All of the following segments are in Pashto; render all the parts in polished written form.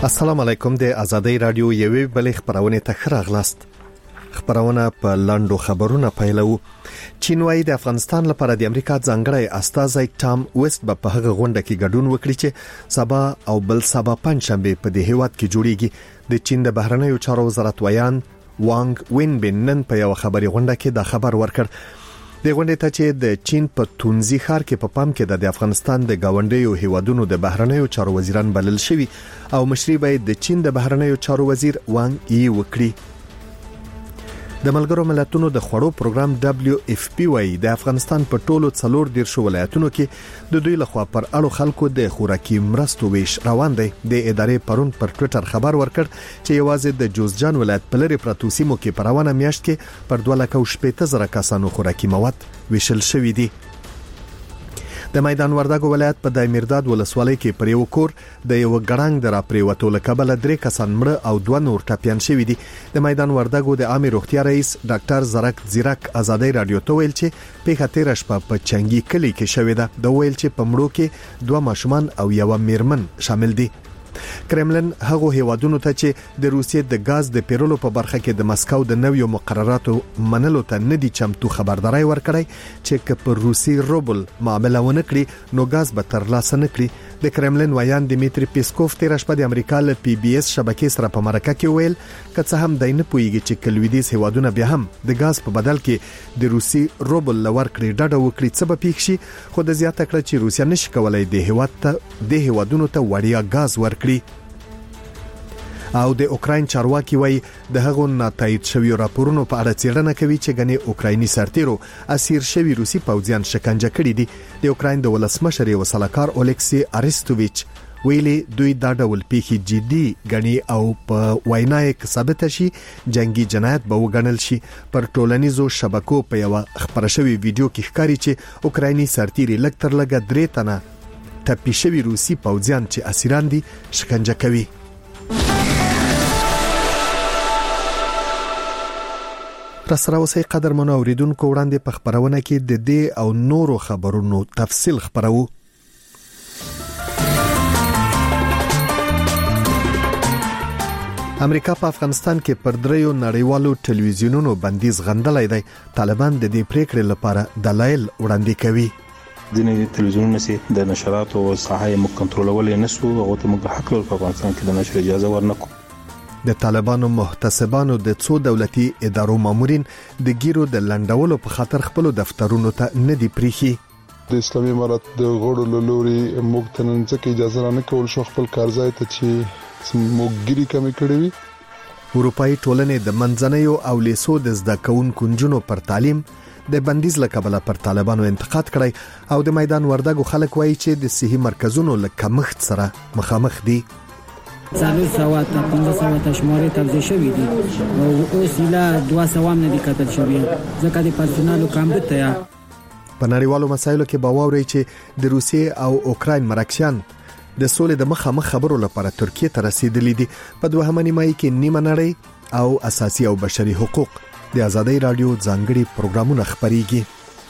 السلام علیکم. د آزادۍ رادیو یوې بلې خبرونه ته راغلاست. خبرونه په لاندو خبرونه پیلو. چین وايي د افغانستان لپاره د امریکا ځانګړی استازی ټام ویست په هغه غونډه کې ګډون وکړي چې سبا او بل سبا پنځشنبه په دې هیواد کې جوړیږي. د چین د بهرنیو چارو وزارت ویان وانګ وینبین نن په یو خبري غونډه کې دا خبر ورکړ. د غونډې ته چې د چین په تونزي ښار کې په پام کې د افغانستان د گاونډیو هیوادونو د بهرنیو چارو وزیران بلل شوی او مشري به د چین د بهرنیو چارو وزیر وانګ یي وکړي. د ملګرو ملتونو د خوړو پروګرام WFP وايي د افغانستان په ټولو 14 ولایتونو کې د دوی لخوا پر اړو خلکو د خوراکي مرستو ویش روان دی. د ادارې پرون پر ټوئیټر خبر ورکړ چې یوازې د جوزجان ولایت په لري پرتو سیمو کې په روانه میاشت کې پر 2,000 کسانو خوراکي مواد ویشل شوې دي. د میدان وردګو ولایت په دایمیرداد ولسوالۍ کې پر یو کور د یو ګړنګ در پریوتو لکبل 3 کسان مړ او 2 نور ټپيان شوي دي. د میدان وردګو د عامه روغتیا رئیس ډاکټر زرک زیرک آزادۍ رادیو ته ویل چې په 13 شپه په چنګي کلی کې شوې ده. د ویل چې په مړو کې 2 ماشومان او یو میرمن شامل دي. کرملن هغه هیوادونو ته چې د روسیې د غاز د پیرولو په برخه کې د مسکو د نویو مقرراتو منلو ته ندي چمتو خبرداري ورکړی چې که پر روسي روبل معامله ونه کړي نو غاز به ترلاسه نه کړي. د کرملن ویان دیمیتری پیسکوف 13 شپه د امریکا له PBS شبکې سره په مرکه کې ویل که څه هم دای نه پويږي چې کلویدیز هیوادونه بیا هم د غاز په بدل کې د روسي روبل لور کړی ډډه وکړي څه به پیښ شي. خو د زیاته کړ چې روسیا نشي کولای د هیوادونو ته وړیا غاز ورکړي. او د اوکراین چارواکي وایي د هغو ناتایید شوی راپورونو په اړه څېړنه کوي چې غني اوکرایني سرتیرو اسیر شوی روسي پوځیان شکنجه کړي دي. د اوکراین د ولسمشر یو سلاکار اولکسی اریستوویچ ویلي دوی دا ډول پیښې جدي غني او په وینا کې ثابت شي جنگي جنایت به وګڼل شي. پر ټولنیزو شبکو په یو خبر شوی ویډیو کې ښکاري چې اوکرایني سرتیري لکتر لګه 3 تنه ټپي شوی روسي پوځیان چې اسیران دي شکنجه کوي. رسره اوسې قدرمن اوریدونکو وړاندې په خبرونه کې د دې او نورو خبرونو تفصیل خبرو. امریکا په افغانستان کې پر 3 نړیوالو ټلویزیونونو بندیز غندلای دی. طالبان د دې پریکړې لپاره دلایل وړاندې کوي. ځینې تلویزیونونه چې د نشراتو او صحه مو کنټرولول نه سو او ته موږ حق لرو په افغانستان کې د نشر اجازه ورنکو. د طالبانو محتسبانو د څو دولتي ادارو مامورین د ګیرو د لندولو په خاطر خپل دفترونو ته نه دی پریخي. د اسلامي امارات د غړو لوري موږ ته نن څه اجازه نه کول شو خپل کارځای ته چې موږ ګیري کمی کړی وي. اروپאי ټولنې د منځنیو او لیسو د زده کوونکو نجونو پر تعلیم د بندیز لکبله پر طالبانو انتقاد کړی او د میدان وردګو خلک وایي چې د صحي مرکزونو لکه مخت سره مخامخ دي. څلور سوات 1500 شمارې توزیع شوې دي او اوس لا 200 نه دي کتل شوی ځکه د پرسونالو کمبود ته. په نړیوالو مسایلو کې باور لري چې د روسیې او اوکراین مرکزیان د سولې د مخامخ خبرو لپاره ترکیه ته رسیدلي دي. په دوهمه نیمایي کې نیمه نړۍ او اساسي او بشري حقوق د آزادۍ رادیو ځانګړي پروګرامونه خبريږي.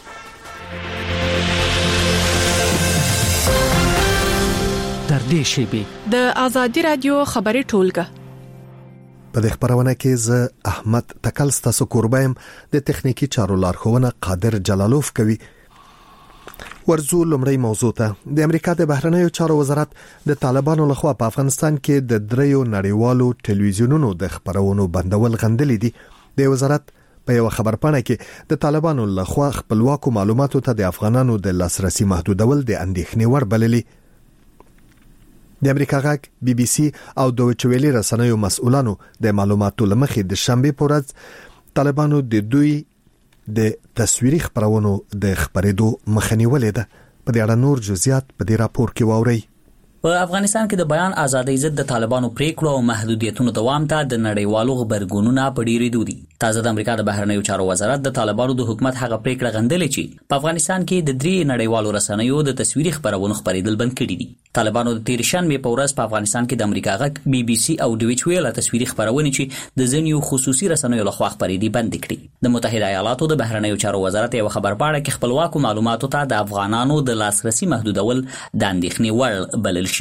د آزادی رادیو خبري ټولګه په دې خبرونه کې زه احمد تکل ستاسو قربایم. د تخنیکی چارو لارښوونه قادر جلالوف کوي. ورزو لمړی موضوع ته. د امریکا د بهرنیو چارو وزارت د طالبانو لخوا په افغانستان کې د 3 نړیوالو ټلویزیونونو د خبرونو بندول غندلې دي. د وزارت په یو خبرپاڼه کې د طالبانو لخوا خپلواکو معلوماتو ته د افغانانو د لاسرسي محدودول د اندېښنې ور بللي. د امریکا غاک BBC او دویچ ویلي رسنیو مسؤلانو د معلوماتو لمخې د شنبه په ورځ طالبانو د دوی د تصویري خبرونو د خبرېدو مخنیولې ده. په دې اړه نور جزئیات په دې راپور کې واورئ. په افغانستان کې د بیان ازادۍ ضد د طالبانو پریکړو او محدودیتونو دوام ته د نړیوالو خبرګونونو په ډیرېدو دي. تازه د امریکا د بهرنیو چارو وزارت د طالبانو د حکومت هغه پریکړه غندلې چې په افغانستان کې د 3 نړیوالو رسنیو د تصویري خبرونو خبرېدل بند کړي دي. طالبانو د 13 شنبه په ورځ په افغانستان کې د امریکا غږ BBC او دویچ ویل تصویري خبرونه چې د ځینو خصوصي رسنیو لخوا خبرېدي بند کړي. د متحده ایالاتو د بهرنیو چارو وزارت یو خبرپاڼه کې خپلواکو معلوماتو ته د افغانانو د لاسرسي محدودول د اندېښنې وړ بلل شوی.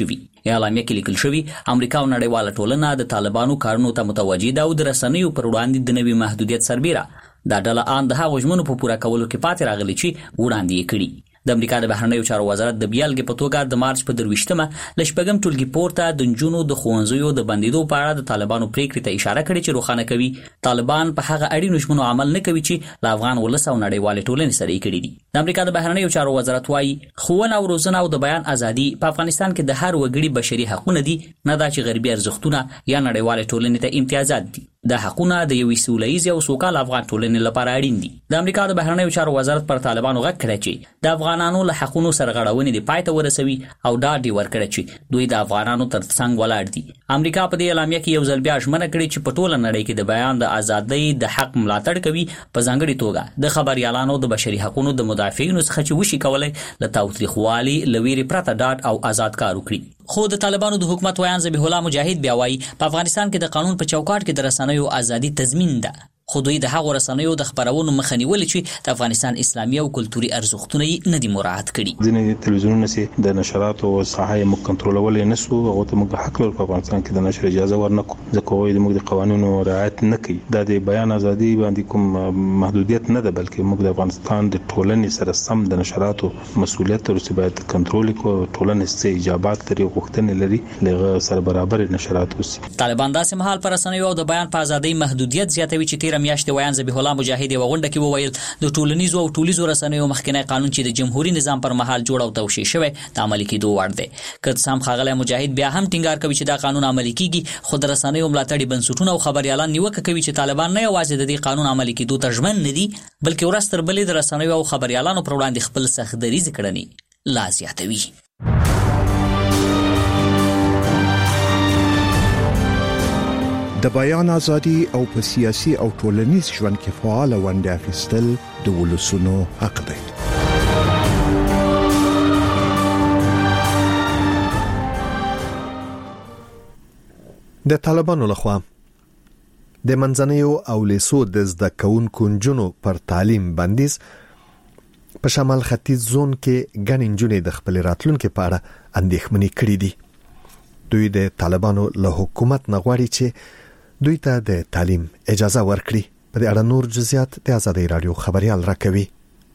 اعلامیه کې لیکل شوی امریکا او نړیواله ټولنه د طالبانو کارونو ته متوجه ده او د رسنیو پر وړاندې د نوي محدودیت سربیره دا ډله ان د هغو ژمنو په پوره کولو کې پاتې راغلي چې وړاندې کړي. د امریکا د بهرنیو چارو وزارت د بیلګې په توګه د مارچ په 23مه ل شپږم ټولګي پورته د نجونو د ښوونځیو د بندیدو په اړه د طالبانو پریکړې ته اشاره کړې چې روښانه کوي طالبان په هغه اړینو ژمنو عمل نه کوي چې له افغان ولس او نړیوالې ټولنې سره یې کړي دي. د امریکا د بهرنیو چارو وزارت وايي ښوونه او روزنه او د بیان ازادي په افغانستان کې د هر وګړي بشري حقونه دي، نه دا چې غربي ارزښتونه یا نړیوالې ټولنې ته امتیازات دي. د حقونه د یوې سولهییزې او سوکاله افغان ټولنې لپاره اړین دي. د امریکا د بهرنیو چارو وزارت پر طالبانو غږ کړی چې د افغانانو له حقونو سرغړونې د پای ته ورسوي او ډاډ یې ورکړی چې دوی د افغانانو تر څنګ ولاړ دي. امریکا په دې اعلامیه کې یو ځل بیا ژمنه کړې چې په ټوله نړۍ کې د بیان د ازادۍ د حق ملاتړ کوي، په ځانګړي توګه د خبريالانو د بشري حقوقو د مدافعینو څخه چې وشي کولای له تاوتریخوالي لویری پرته ډاډ او آزاد کار وکړي. خو د طالبانو د حکومت ویان ذبیح الله مجاهد بیا وایي په افغانستان کې د قانون په چوکاټ کې د رسنیو ازادي تضمین ده، خو دوی د هغو رسنیو د خبرونو مخه نیولې چې د افغانستان اسلامي او کلتوري ارزښتونه یې نه دي مراعات کړي. ځینې تلویزیونونه چې د نشراتو او ساحه یې موږ کنټرولولای نه سو، هغه ته موږ حق لرو په افغانستان کې د نشر اجازه ورنکو، ځکه وایي موږ د قوانینو رعایت نه کوي. دا د بیان ازادي باندې کوم محدودیت نه ده، بلکې موږ د افغانستان د ټولنې سره سم د نشراتو مسؤلیت ورته باید کنټرول کړو. ټولنې څه ایجابات لري، غوښتنې لري، لږه سره برابر نشرات وسی. طالبان داسې مهال پر رسنیو او د بیان په ازادۍ محدودیت زیاتوي چې تیر میاشتې ویان ذبیح الله مجاهد یو غونډه کې وویل د ټولنیزو او ټولیزو رسنیو مخکنی قانون چې د جمهوریت نظام پر مهال جوړ او توشیح شوی د عملي کېدو وړ دی. که سم ښاغلی مجاهد بیا هم ټینګار کوي چې دا قانون عملي کیږي، خو د رسنیو ملاتړي بنسټونه او خبريالان نیوکه کوي چې طالبان نه یوازې د دې قانون عملي کېدو ته ژمن نه دي، بلکې ورځ تر بلې د رسنیو او خبريالانو پر وړاندې خپل سخت دریځ کړنې لا زیاتوي. د بیان ازادي او په سیاسي او ټولنیز ژوند کې فعال ونډه اخیستل د ولسونو حق دی. د طالبانو لخوا د منځنیو او لیسو د زده کوونکو نجونو پر تعلیم بندیز په شمال ختیځ زون کې ګڼ نجونې د خپل راتلونکو په اړه اندېښمنې کړې دي. دوی د طالبانو له حکومت نه غواړي چې دوی ته د تعلیم اجازه ورکړي. په دې اړه نور جزئیات د آزادۍ رادیو خبريال راکوي.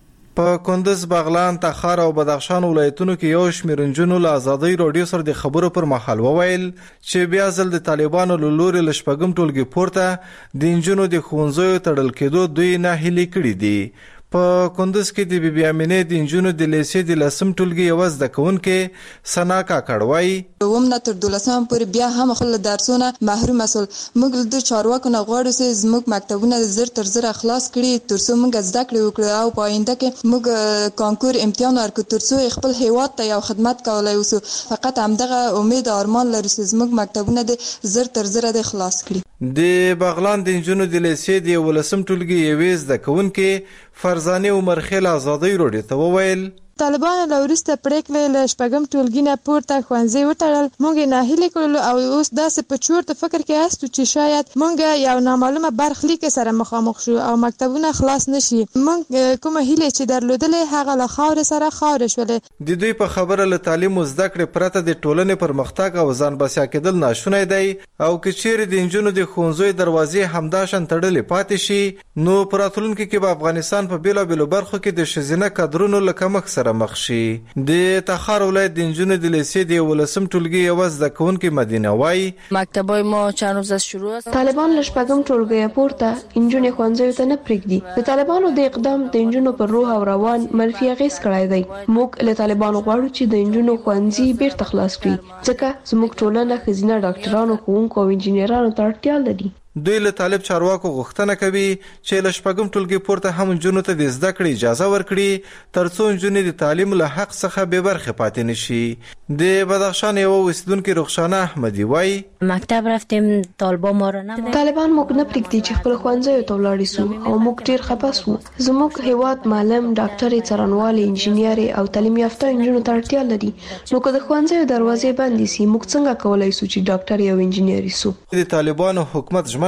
په کندز، بغلان، تخار او بدخشان ولایتونو کې یو شمېر نجونو له آزادۍ رادیو سره د خبرو پر مهال وویل چې بیا ځل د طالبانو له لوري له شپږم ټولګي پورته د نجونو د ښوونځیو تړل کېدو دوی ناهیلي کړي دي. په کندز کې د بیبي امینې د نجونو د لیسې د لسم ټولګي یو زده کوونکې سنا کاکړ وایي ومنه تر 12 پورې بیا هم خپل درسونه محروم مسول. موږ د چارواکو نه غواړو چې زموږ مکتبونه زر تر زر خلاص کړي ترڅو موږ زده کړې وکړو او په آینده کې موږ کانکور امتحان ورکړو ترڅو خپل هیواد ته یو خدمت کولای وسو. فقط همدغه امید او ارمان لرو چې زموږ مکتبونه د زر تر زر د خلاص کړي. د بغلان د نجونو د لیسې د ولسم ټولګي یوې زده کوونکې فرزانه عمر خیل آزادۍ رادیو ته وویل طالبانو له وروسته پریکړې له شپږم ټولګي نه پورته ښوونځي وتړل. موږ ناهیلي کړلو او اوس داسې په چورت فکر کې هستو چې شاید موږ یو نامعلومه برخلیک سره مخامخ شو او مکتبونه خلاص نشي. موږ کومه هیله چې درلودلې هغه له خاور سره خاور شولې. د دوی په خبره له تعلیم او زده کړې پرته د ټولنې پرمختګ او ځان بسیا کېدل ناشونی دی او که چیرې د نجونو د ښوونځیو دروازې همداشان تړلې پاتې شي نو په راتلونکي کې به افغانستان په بیلابیلو برخو کې د ښځینه کادرونو له کمښت سره مخ شي. د تخار ولایت د نجونو د لیسې د ولسم ټولګي یو زده کوونکې مدینه وایي مکتبای ما چند روز از شروع است. طالبان له شپږم ټولګي پورته نجونې ښوونځیو ته نه پرېږدي. د طالبانو د اقدام د نجونو پر روح او روان منفي اغېز کړی دی. موږ له طالبانو غواړو چې د نجونو ښوونځي بیرته خلاص کړي ځکه زموږ ټولنه ښځینه ډاکټرانو، ښوونکو او انجینرانو ته اړتیا لري. دوی له طالب چارواکو غوښتنه کوي چې له شپږم ټولګي پورته هم نجونو ته د زده کړې اجازه ورکړي ترڅو نجونې د تعلیم له حق څخه بې برخې پاتې نشي. د بدخشان یو اوسیدونکې رخشانه احمدي وایي مکتب رفتیم طالبان ما را نه طالبان موږ نه پرېږدي چې خپل ښوونځیو ته ولاړ سو او موږ ډېر خفه سو. زموږ هیواد معلم، ډاکټرې، څارنوالې، انجینرې او تعلیم یافته نجونو ته اړتیا لري. نو که د ښوونځیو دروازې بندې سي موږ څنګه کولی سو چې ډاکټرې او انجینرې سو؟ د طالبانو حکومت ژمنه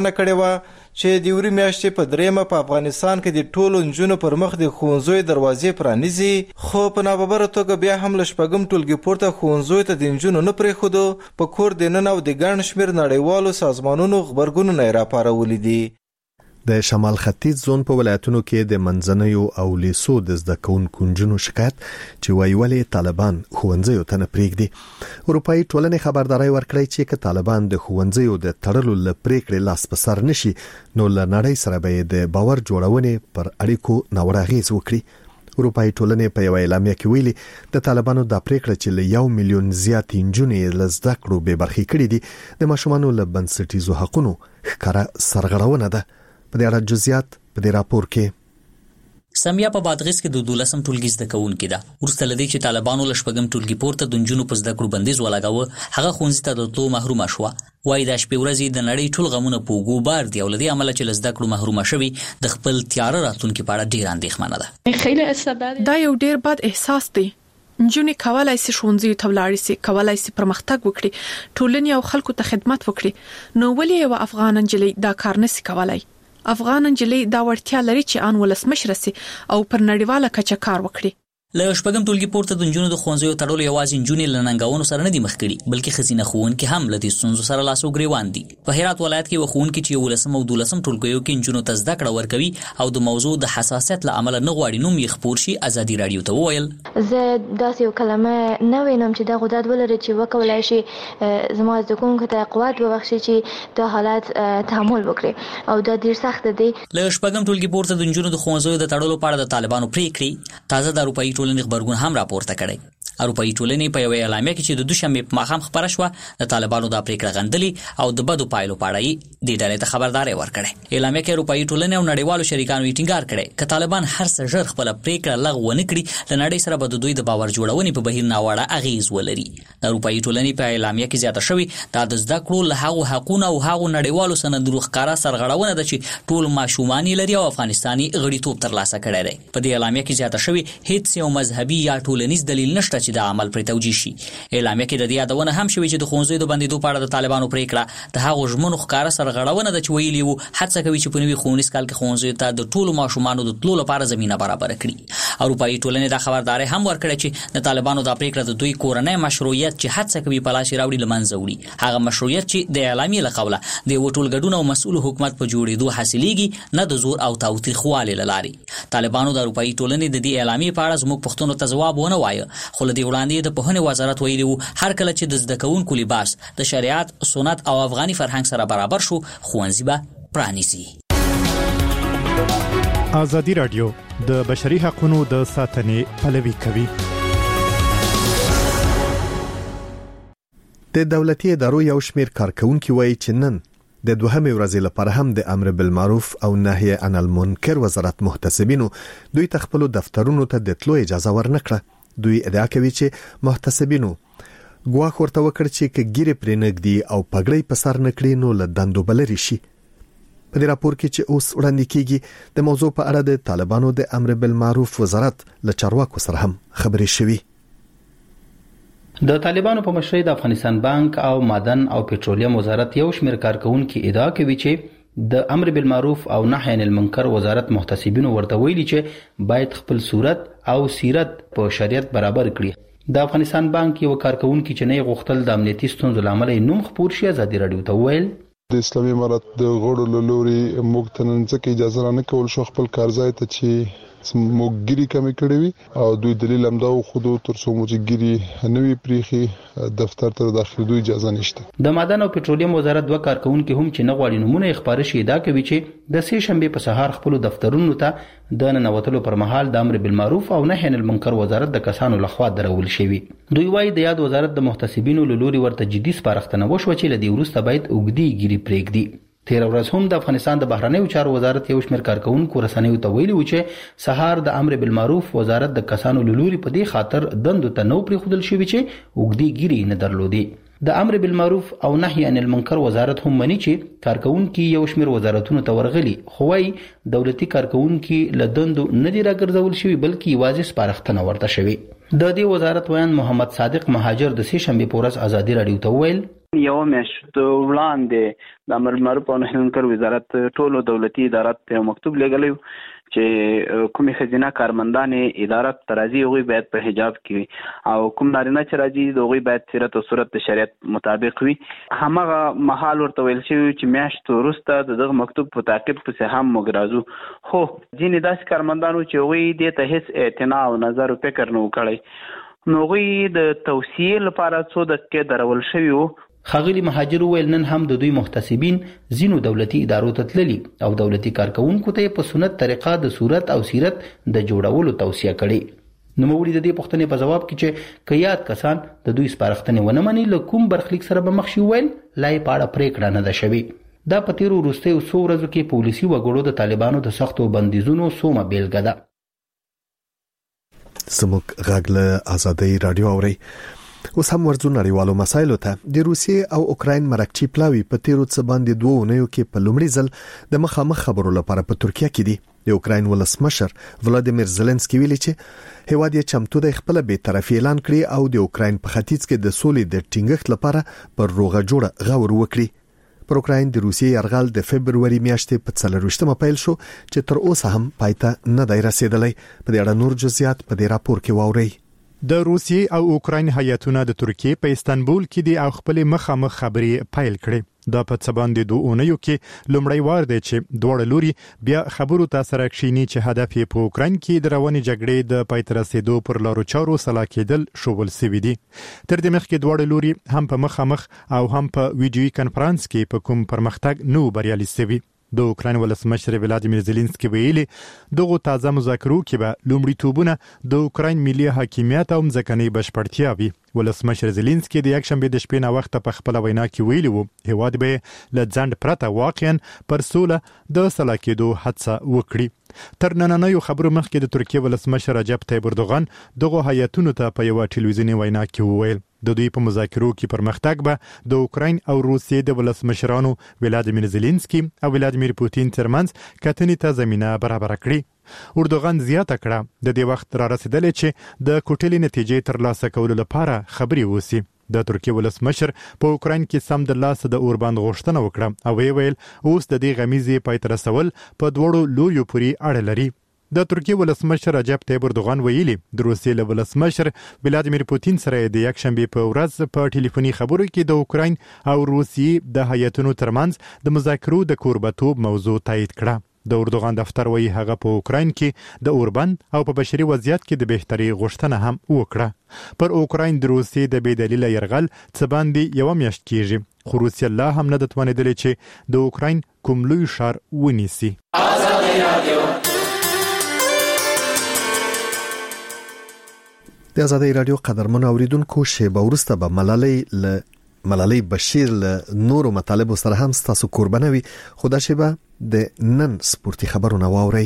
ژمنه کړې و چې د یوري میاشتې په دریمه په افغانستان کې د ټولو نجونو پر مخ د ښوونځیو دروازې پرانیزي، خو په ناببره توګه بیا هم له شپږم ټولګي پورته ښوونځیو ته د نجونو نه پرېښودو. په کور دننه او د ګڼ شمېر نړیوالو سازمانونو غبرګونونه یې راپارولي دي. د شمال ختیځ زون په ولایتونو کې د منځنیو او لیسو د زده کوونکو نجونو شکایت چې وایي ولې طالبان ښوونځیو ته نه پرېږدي. اروپایي ټولنې خبرداري ورکړې چې که طالبان د ښوونځیو د تړلو له پرېکړې لاس په سر نشي نو له نړۍ سره به د باور جوړونې پر اړیکو ناوړه اغېز وکړي. اروپایي ټولنې په یو اعلامیه کې ویلي د طالبانو د پرېکړه چې له 1 میلیون زیات نجونې له زده کړو بې برخې کړي دي د ماشومانو له بنسټیزو حقونو ښکاره سرغړونه ده. په دې اړه جزئیات په دې راپور کې. سمیا په بادغیس کې د 12م ټولګي زده کوونکې ده. ورسته لدی چې طالبانو له شپږم ټولګي پورته د نجونو په زده کړو بندیز ولګاوه، هغه ښوونځي ته د تلو محرومه شوه. وایي د شپې ورځې د نړۍ ټول غمونه په اوږو بار دي او له دې امله چې له زده کړو محرومه شوي د خپل تیاره راتلونکي په اړه ډېره اندېښمنه ده. دا یو ډېر بد احساس دی. نجونې کولای شي ښوونځي ته ولاړ شي، کولای شي پرمختګ وکړي، ټولنې او خلکو ته خدمت وکړي، نو ولې یو افغان نجلۍ دا کار نشي کولای؟ افغان نجلۍ دا وړتیا لري چې ان ولسمشر شي او پر نړیواله کچه کار وکړي. له شپږم ټولګي پورته د نجونو د ښوونځیو تړلو یوازې نجونې له ننګونو سره نه دي مخ کړي، بلکې ښځینه ښوونکي هم له دې ستونزو سره لاس او ګریوان دي. په هرات ولایت کې یو ښوونکی چې 11 او 12 ټولګیو کې نجونو ته زده کړه ورکوي او د موضوع د حساسیت له امله نه غواړي نوم یې خپور شي، ازادي رادیو ته وویل: زه داسې یو کلمه نه وینم چې دا غوډات ولري چې وکولای شي زما زده کوونکو ته قوت وبخښي چې دا حالات تحمل وکړي او دا ډیر سخت دی. له شپږم ټولګي پورته د نجونو د ښوونځیو د تړلو په اړه د طالبانو پریکړې تازه د اروپایي ټولنې غبرګون هم راپورته کړي. اروپایي ټولنې په یو اعلامیه کې چې د دوشنبه په ماښام خبره شوه د طالبانو د پریکړه غندلې او د بدو پایلو په اړه د ډلې ته خبرداري ورکړه. اعلامیه کې اروپایي ټولنې او نړیوالو شریکانو یې ټینګار کړي چې طالبان هر څه ژر خپل پریکړه لغوه نه کړي د نړۍ سره به د دوی د باور جوړونې په بهیر ناوړه اغیز ولري. د اروپایي ټولنې په اعلامیه کې زیاته شوی د زده کړو له هغو حقوقو او هغو نړیوالو سندونو ښکارا سرغړونه ده چې ټول ماشومان لري او افغانستاني غړیتوب ترلاسه کړی دی. په دې اعلامیه کې زیاته شوی هیڅ یو مذهبي یا ټولنیز دلیل نشته چې د عمل پر توجیه شي. اعلامیه کې د دې یادونه هم شوی چې د ښوونځیو د بندیدو په اړه د طالبانو پریکړه د هغو ژمنو ښکارا سرغړونه ده چې ویلي وو هڅه کوي چې په نوي ښوونیز کال کې ښوونځیو ته د ټولو ماشومانو د تلو لپاره زمينه برابر کړي. اروپایي ټولنې دا خبرداري هم ورکړه چې د طالبانو د پریکړه د دوی کورنۍ مشروعیت چې هڅه کوي په لاس راوړي لمنځه وړي، هغه مشروعیت چې د اعلامیې له قوله د ټولګډون او مسؤل حکومت په جوړېدو حاصلېږي، نه د زور او تاوتریخوالي لاري. طالبانو د اروپایي ټولنې د دې اعلامیې په اړه زموږ پښتنو ته جواب ونه وایي، خو له دې وړاندې د پوهنې وزارت ویلي وو هر کله چې د زده کوونکو لباس د شریعت، سنت او افغاني فرهنګ سره برابر شو ښوونځي به پرانیزي. ازادي رادیو د بشري حقوقو د ساتنې پلوي کوي. د دولتي ادارو یو شمېر کارکونکي وایي چې نن د دوهمې ورځې لپاره هم د امر بالمعروف او نهي عن المنکر وزارت محتسبینو دوی تخپل دفترونو ته د تلو اجازه ورنکړه. دوی ادعا کوي چې محتسبینو ګواښ ورته وکړ چې کګيري پرې نګدي او پګړې په سر نکړي نو له دندو بلري شي. په دې راپور کې چې اوس وړاندې کیږي د موضوع په اړه د طالبانو د امر بالمعروف وزارت له چارواکو سره هم خبرې شوي. د طالبانو په مشرۍ د افغانستان بانک او معدن او پټرولیم وزارت یو شمېر کارکونکو ادعا کوي چې د امر بالمعروف او نهي عن المنکر وزارت محتسبینو ورته ویلي چې باید خپل صورت او سیرت په شریعت برابر کړي. د افغانستان بانک یو کارکونکو چې نه غوښتل د امنیتي ستونزو لامل نوم خپور شي، ازادي رادیو ته ویل: د اسلامي امارت د غړو لوري موږ ته نن ځکه اجازه نه کول شو خپل کارځای ته چې موګيري کمی کړی وي او دوی دلیل هم دا خو تر څو موګيري نوې پریخي دفتر ته داخل دوی اجازه نشته. د معدن او پټرولیم وزارت دوه کارکونکو هم چې نه غواړي نمونه خبره شي دا کوي چې د سه شنبه په سهار خپل دفترونو ته د ننوتلو پر مهال د امر بالمعروف او نهي عن المنکر وزارت د کسانو لخوا درول شوی. دوی وايي د یاد وزارت د محتسبینو لوري ورته جدي سپارښتنه وشو چې لدی ورسته باید اوګدي ګيري پرېږدي. تیر ورځ هم د افغانستان د بهرنیو چارو وزارت یو شمېر کارکونکو رسنیو ته ویلي و چې سهار د امر بالمعروف وزارت د کسانو لوري په دې خاطر دندو ته نو پرېښودل شوی چې اوګدي ګيري نه درلودي. د امر بالمعروف او نهي عن المنکر وزارت هم مني چې کارکونکو یو شمېر وزارتونو ته ورغلي، خو وايي دولتي کارکونکو له دندو نه دي راګرځول شوی بلکې یوازې سپارښتنه ورته شوی. د دې وزارت ویان محمد صادق مهاجر د سه شنبه په ورځ ازادي رادیو ته ویل: یو میاشت وړاندې د امر بالمعروف او نهي عن المنکر وزارت ټولو دولتي ادارات ته مکتوب لګلی چې کومې ښځینه کارمندانې اداره ته راځي هغوی باید په حجاب کې او کوم نارینه چې راځي د هغوی باید سیرت او صورت د شریعت مطابق وي. همغه مهال ورته ویل شوي چې میاشت وروسته د دغه مکتوب په تعقیب پسې هم موږ راځو. خو ځینې داسې کارمندانو چې هغوی دې ته هېڅ اعتنا او نظر او فکر نه و کړی نو هغوی د توصیې لپاره څو دقیقې درول شوي وو. ښاغلي مهاجر وویل نن هم د دوی محتسبین ځینو دولتي ادارو ته تللي او دولتي کارکوونکو ته په سنت طریقه د صورت او سیرت د جوړولو توصیه کړې. نوموړي د دې پوښتنې په جواب کې چې که یاد کسان د دوی سپارښتنې ونه مني له کوم برخلیک سره به مخ شي ویل لا یې په اړه پرېکړه نه ده شوې. دا په تیرو وروستیو څو ورځو کې پولیسي وګړو د طالبانو د سختو بندیزونو سومه بیلګه ده. زموږ غږ له ازادۍ رادیو اوري. اوس هم ورځو نړیوالو مسایلو ته. د روسیې او اوکراین مرکچی پلاوی په تیرو څه باندې 2 اونیو کې په لومړي ځل د مخامخ خبرو لپاره په ترکیه کې دي. د اوکراین ولسمشر ولادیمیر زيلنسکي ویلي چې هیواد یې چمتو د خپل بی‌طرفي اعلان کړی او د اوکراین په ختیځ کې د سولې د ټینګښت لپاره پر روغه جوړه غور وکړي. پر اوکراین د روسیې یرغل د فبرवरी میاشتې په 24مه پیل شو چې تر اوسه هم پایته نه دی رسیدلی. په دې اړه نور جزئیات په دې راپور کې واورئ. د روسیې او اوکراین هیاتونه د ترکیې په استانبول کې دي او خپل مخامخ خبرې پیل کړې. دا په څه باندې 2 اونیو کې لومړی وار دی چې دواړه لوري بیا خبرو ته سره کښیني چې هدف یې په اوکراین کې د روانې جګړې د پای ته رسیدو پر لارو چارو سلا کېدل شوول سوي دي. تر دې مخکې دواړه لوري هم په مخامخ او هم په ویډیوي کنفرانس کې په کوم پرمختګ نو بریالي سوي. د اوکراین ولسمشر ولادیمیر زيلنسکي ویلي دغه تازه مذاکرو کې به لومړیتوبونه د اوکراین ملي حاکمیت او ځمکنۍ بشپړتیا وي. ولسمشر زيلنسکي د یکشنبه د شپې نه وخت په خپل وینا کې ویلي وو هیواد به له ځند پرته واقعا پر سوله د سلا کېدو هڅه وکړي. تر نننیو خبرو مخکې د ترکیې ولسمشر رجب طیب اردوغان دغه هیاتونو ته په یو ټلویزیونی وینا کې وویل د دوی په مذاکرو کې پرمختګ به د اوکراین او روسیې د ولسمشرانو ولادیمیر زيلنسکي او ولادیمیر پوتین ترمنځ کتنې ته زمينه برابر کړي. اردوغان زیاته کړه د دې وخت را رسیدلې چې د کوټلې نتیجې ترلاسه کولو لپاره خبرې وسی. د ترکیې ولسمشر په اوکراین کې سم د لاس د اورباند غوښتنه وکړه او ویل اوس د دې غمیزې پای ته رسول په دوړو لوریو پوري اړه لري. د ترکیې ولسمشر رجب طیب اردوغان ویلي د روسیې له ولسمشر ولادیمیر پوتین سره د یکشنبه په ورځ په ټلیفوني خبرو کې د اوکراین او روسیې د هیاتونو ترمنځ د مذاکرو د کوربتوب موضوع تایید کړه. د اردوغان دفتر وایي هغه په اوکراین کې د اوربند او په بشري وضعیت کې د بهتري غوښتنه هم وکړه. پر اوکراین د روسیې د بېدلیله یرغل څه باندې یو میاشت کېږي خو روسیه لا هم نه توانېدلې چې د اوکراین کوم لوی ښار ونیسي. د ازادۍ رادیو قدرمن اوریدونکو شیبه وروسته به ملالۍ بشیر له نورو مطالبو سره هم ستاسو قربانه وي. خو دا شیبه د نن سپورتي خبرونه واورئ.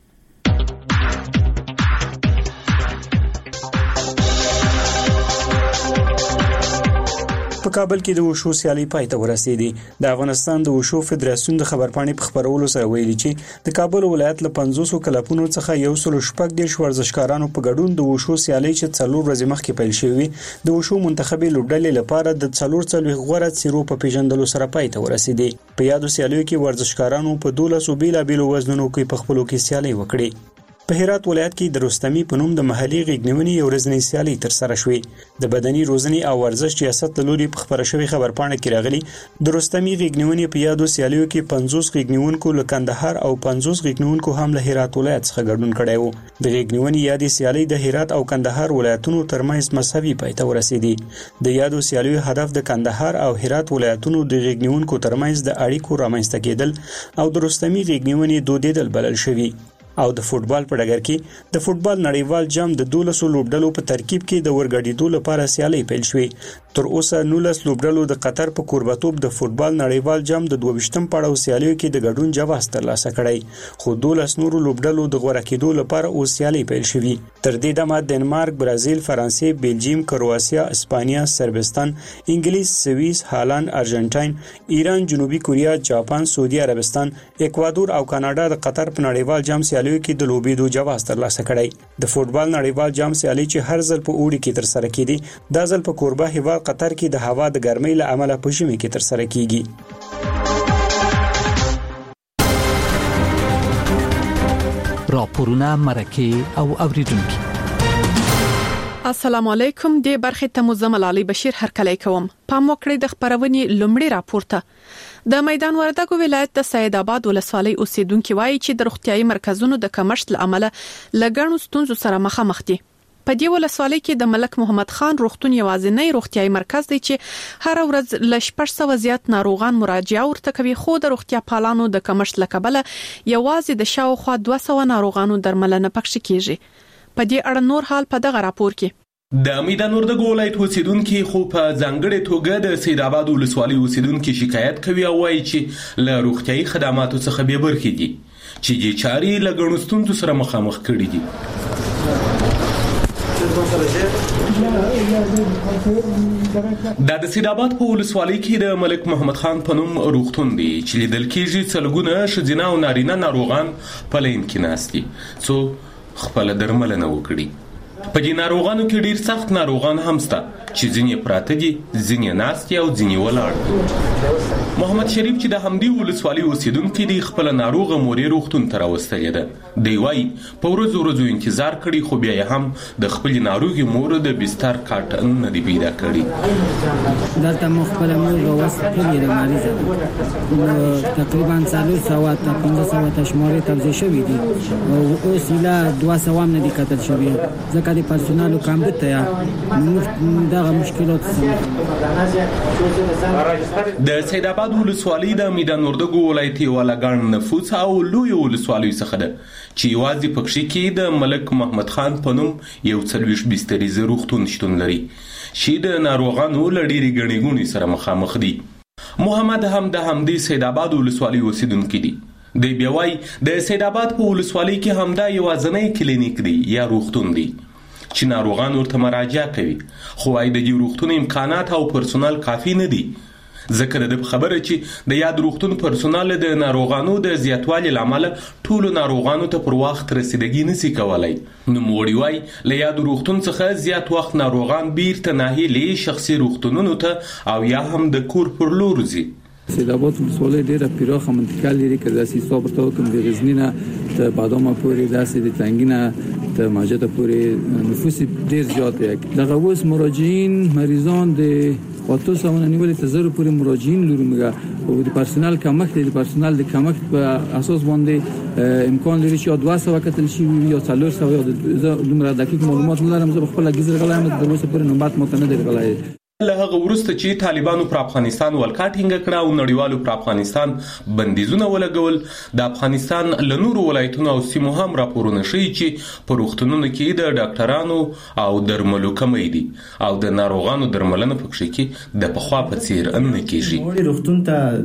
په کابل کې د وشو سیالي پای ته ورسېدې. د افغانستان د وشو فدراسیون د خبرپاڼې په خبرولو سره ویلي چې د کابل ولایت له 500 کلبونو څخه 116 ورزشکارانو په ګډون د وشو سیالي چې 4 ورځې مخکې پیل شوې د وشو منتخبي لوبډلې لپاره د 44 غوړه څیرو په پیژندلو سره پای ته ورسېدې. په یادو سیالیو کې ورزشکارانو په 12 بیلابیلو وزنونو کې په خپلو کې سیالي وکړي. په هرات ولایت کې د رستمي په نوم د محلي غېږنیونې یو ورځنۍ سیالي ترسره شوې. د بدني روزنې او ورزش ریاست له لوري په خبره شوې خبرپاڼه کې راغلي د رستمي غېږنیونې په یادو سیالیو کې 50 غېږنیونکو له کندهار او 50 غېږنیونکو هم له هرات ولایت څخه ګډون کړی وو. د غېږنیونې یادې سیالي د هرات او کندهار ولایتونو ترمنځ مساوي پای ته ورسېدې. د یادو سیالیو هدف د کندهار او هرات ولایتونو د غېږنیونکو ترمنځ د اړیکو رامنځته کېدل او د رستمي غېږنیونې دودیدل بلل شوی. او د فوتبال په ډګر کې د فوتبال نړیوال جام د 12 لوبډلو په ترکیب کې د ورګډېدو لپاره سیالي پیل شوې. تر اوسه 19 لوبډلو د قطر په کوربتوب د فوتبال نړیوال جام د 22م پړاو سیالیو کې د ګډون جواز ترلاسه کړی خو 12 نورو لوبډلو د غوړه کېدو لپاره اوس سیالي پیل شوې. تر دې دمه دنمارک، برازیل، فرانسې، بلجیم، کرواسیا، اسپانیا، سربستان، انګلیس، سویس، هالند، ارجنټاین، ایران، جنوبي کوریا، جاپان، سعودي عربستان، اکوادور او کاناډا د قطر په نړیوال جام کې د لوبېدو جواز ترلاسه کړی. د فوتبال نړیوال جام سیالي چې هر ځل په اوړي کې ترسره کېدي دا ځل په کوربه هیواد په قطر کې د هوا د ګرمۍ له امله په ژمي کې ترسره کیږي. راپورونه مرکه او اوریدونکو. السلام علیکم. د برخه ته مزمل علي بشیر هرکلی کوم. پام وکړئ د خبرونې لومړی راپورته. د میدان وردګو ولایت د سید آباد ولسوالۍ اوسیدونکو وایي چې د روغتيایي مرکزونو د کمښت لامل لګڼو ستونزو سره مخامخ دي. په دې ولسوالۍ کې د ملک محمد خان روغتون یوازینی روغتيایي مرکز دی چې هر ورځ ل 600 زیات ناروغان مراجعه ورته کوي، خو د روغتیا پالانو د کمښت لکبله یوازې د شاوخوا 200 ناروغانو درملنه پکښ کیږي. په دې اړه نور حال په دغه راپور کې. د میدان وردګو ولایت اوسیدونکو خو په ځانګړې توګه د سید آباد ولسوالۍ اوسیدونکو شکایت کوي او وایي چې له روغتيایي خدماتو څخه به برخې دي چې د چاري لګڼو ستونزو سره مخامخ کړي دي. د سید آباد په ولسوالۍ کې د ملک محمد خان په نوم روغتون دی چې لیدل کېږي څلګونه ښځینه او نارینه ناروغان په لین کې ناست دي څو خپل درملنه وکړي. په دې ناروغانو کې ډیر سخت ناروغان هم شته چې ځینې پراته دي، ځینې ناست دي او ځینې ولاړ دي. محمد شریف چې د همدې ولسوالۍ اوسیدونکو دی خپل ناروغه مورې روغتون ته راوستلې ده. دی وايي په ورځو انتظار کړي خو بیا هم د خپل ناروغي مور د بستر کارت نه دی پیدا کړی. دلته مخبر مور راوستلې ده مریضه تقریبا 400 شمارې توزیع شوې دي او اوس لا 200 نه دي کتل شوې ځکه د پرسونالو کم ده دغه مشکلات د سید آباد ولسوالۍ د میدان وردګو ولایتي ولګان نفوس او لوی ولسوالۍ څخه ده چې یوازې پکښې کې د ملک محمد خان په نوم یو 40 بستریز روغتون شتون لري چې د ناروغانو له ډېرې ګڼې ګوڼې سره مخامخ دي. محمد هم د همدې سید آباد ولسوالۍ اوسیدونکی دی. دی بیا وایي د سید آباد په ولسوالۍ کې همدا یوازینی کلینیک دی یا روغتون دی چې ناروغان ورته مراجعه کوي، خو وايي د دې روغتون امکانات او پرسونال کافي نه دي ځکه د خبره چې د یاد روغتون پرسونال د ناروغانو د زیاتوالي لامل ټول ناروغانو ته پر وخت رسیدګي نشي کولای. نو موړي وايي له یاد روغتون څخه زیات وخت ناروغان بیرته ناهیلي شخصي روغتونونو ته او یا هم د کور پر لور ځي. سید آباد ولسوالۍ ډیره پراخه منطقه لري که داسې حساب ورته وکړم د غزني نه تر بادامه پورې داسې د تنګي نه تر ماجده پورې نفوس ډیر زیات دی. دغه اوس مراجعین مریضان د خاطر سامونه نیولې ته زر پورې مراجعین لري موږ او د پرسونال کمښت د پرسونال د کمښت په اساس باندې امکان لري چې 200 کتل شي یا 400 یا دومره دقیق معلومات نلرم. زه خپل غزر غلایم د اوسه پورې نوبات متنه دی غلای. له هغه وروسته چې طالبانو پر افغانستان ولکا ټینګه کړه او نړیوالو پر افغانستان بندیزونه ولګول، د افغانستان له نورو ولایتونو او سیمو هم راپورونه شوي چې په روغتونونو کې د ډاکټرانو او درملو کمی دي او د ناروغانو درملنه پکښې کې د پخوا په څیر نه کیږي. روغتون ته